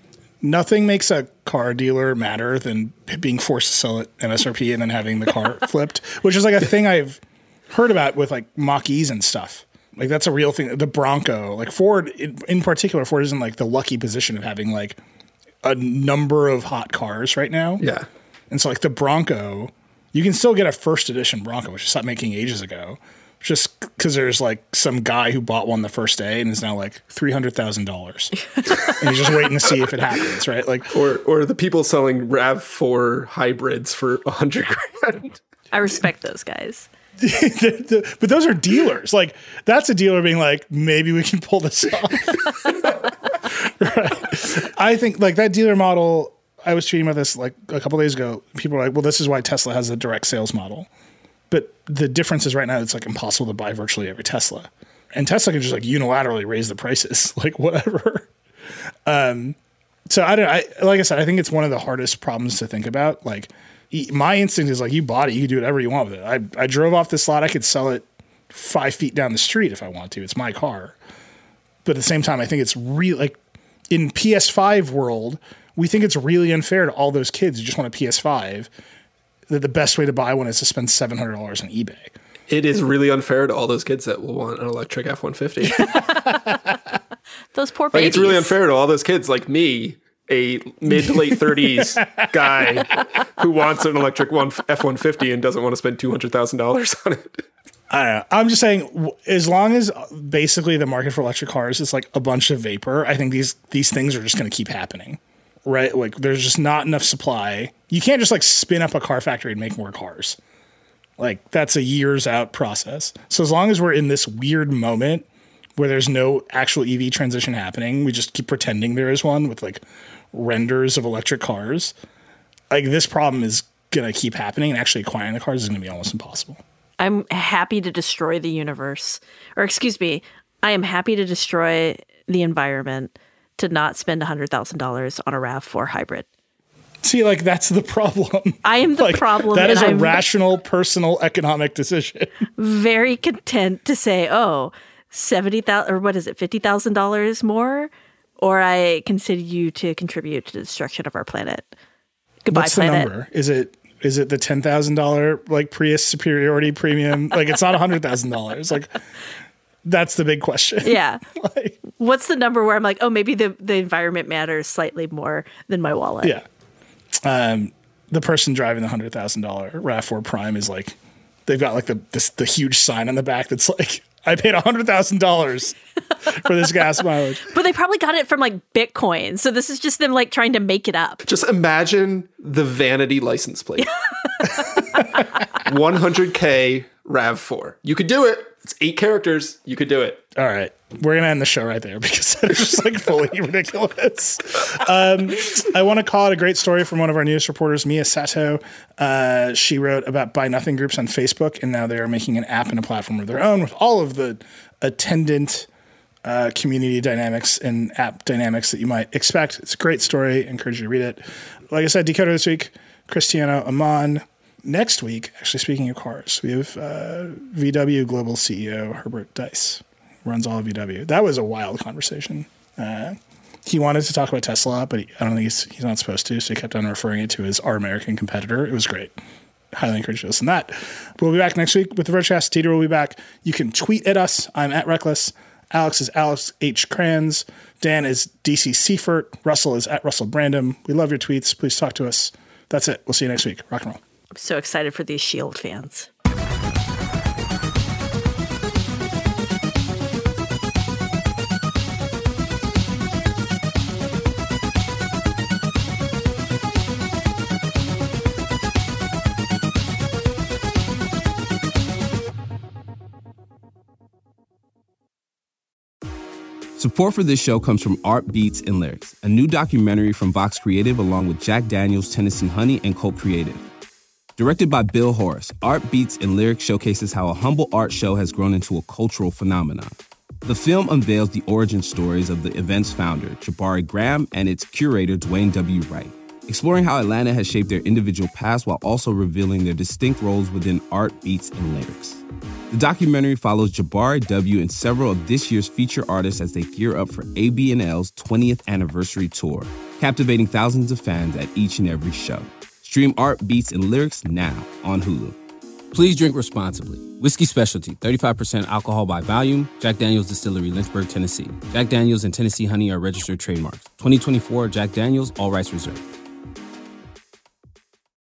nothing makes a car dealer madder than being forced to sell at M S R P and then having the car flipped, which is like a thing I've heard about with like Mach-E's and stuff. Like that's a real thing. The Bronco, like Ford in, in particular, Ford is in like the lucky position of having like a number of hot cars right now. Yeah. And so like the Bronco, you can still get a first edition Bronco, which I stopped making ages ago, just because there's like some guy who bought one the first day and is now like three hundred thousand dollars. And he's just waiting to see if it happens, right? Like, Or or the people selling RAV four hybrids for a hundred grand. I respect those guys. the, the, but those are dealers. Like that's a dealer being like, maybe we can pull this off. Right. I think like that dealer model, I was tweeting about this like a couple days ago. People are like, well, this is why Tesla has a direct sales model. But the difference is right now it's like impossible to buy virtually every Tesla. And Tesla can just like unilaterally raise the prices, like whatever. Um, so I don't, I, like I said, I think it's one of the hardest problems to think about. Like my instinct is like, you bought it, you can do whatever you want with it. I, I drove off this lot. I could sell it five feet down the street if I want to. It's my car. But at the same time, I think it's really like in P S five world, we think it's really unfair to all those kids who just want a P S five that the best way to buy one is to spend seven hundred dollars on eBay. It is really unfair to all those kids that will want an electric F one fifty. Those poor Like, babies. it's really unfair to all those kids like me, a mid to late thirties guy who wants an electric one F one fifty and doesn't want to spend two hundred thousand dollars on it. I don't know. I'm just saying, as long as basically the market for electric cars is like a bunch of vapor, I think these these things are just going to keep happening, right? Like there's just not enough supply. You can't just like spin up a car factory and make more cars. Like that's a years out process. So as long as we're in this weird moment where there's no actual E V transition happening, we just keep pretending there is one with like renders of electric cars. Like this problem is going to keep happening, and actually acquiring the cars is going to be almost impossible. I'm happy to destroy the universe. Or excuse me, I am happy to destroy the environment to not spend one hundred thousand dollars on a RAV four hybrid. See, like, that's the problem. I am the like, problem. That is a I'm rational, personal, economic decision. very content to say, oh, seventy thousand dollars or what is it, fifty thousand dollars more? Or I consider you to contribute to the destruction of our planet. Goodbye, What's planet. the number? Is it is it the ten thousand dollars like Prius superiority premium? Like, it's not one hundred thousand dollars. Like, that's the big question. Yeah. Like, what's the number where I'm like, oh, maybe the, the environment matters slightly more than my wallet? yeah. Um, the person driving the one hundred thousand dollars RAV four Prime is like, they've got like the this, the huge sign on the back that's like, I paid one hundred thousand dollars for this gas mileage. But they probably got it from like Bitcoin. So this is just them like trying to make it up. Just imagine the vanity license plate. one hundred K RAV four. You could do it. It's eight characters. You could do it. All right. We're going to end the show right there because it's just like fully ridiculous. Um, I want to call it a great story from one of our newest reporters, Mia Sato. Uh, she wrote about Buy Nothing groups on Facebook, and now they are making an app and a platform of their own with all of the attendant uh, community dynamics and app dynamics that you might expect. It's a great story. I encourage you to read it. Like I said, Decoder this week, Cristiano Amon. Next week, actually, speaking of cars, we have uh, V W Global C E O Herbert Diess. Runs all of V W. That was a wild conversation. Uh, he wanted to talk about Tesla, but he, I don't think he's, he's not supposed to, so he kept on referring it to his our American competitor. It was great. Highly encourage you to listen to that. But we'll be back next week with the Vergecast. Dieter will be back. You can tweet at us. I'm at Reckless. Alex is Alex H. Kranz. Dan is D C Seifert. Russell is at Russell Brandom. We love your tweets. Please talk to us. That's it. We'll see you next week. Rock and roll. I'm so excited for these Shield fans. Support for this show comes from Art Beats and Lyrics, a new documentary from Vox Creative along with Jack Daniels, Tennessee Honey, and Colt Creative. Directed by Bill Horace, Art Beats and Lyrics showcases how a humble art show has grown into a cultural phenomenon. The film unveils the origin stories of the event's founder, Jabari Graham, and its curator, Dwayne W. Wright, exploring how Atlanta has shaped their individual paths while also revealing their distinct roles within Art Beats and Lyrics. The documentary follows Jabari W. and several of this year's feature artists as they gear up for A B and L's twentieth anniversary tour, captivating thousands of fans at each and every show. Stream Art Beats and Lyrics now on Hulu. Please drink responsibly. Whiskey Specialty, thirty-five percent alcohol by volume. Jack Daniels Distillery, Lynchburg, Tennessee. Jack Daniels and Tennessee Honey are registered trademarks. twenty twenty-four Jack Daniels, all rights reserved.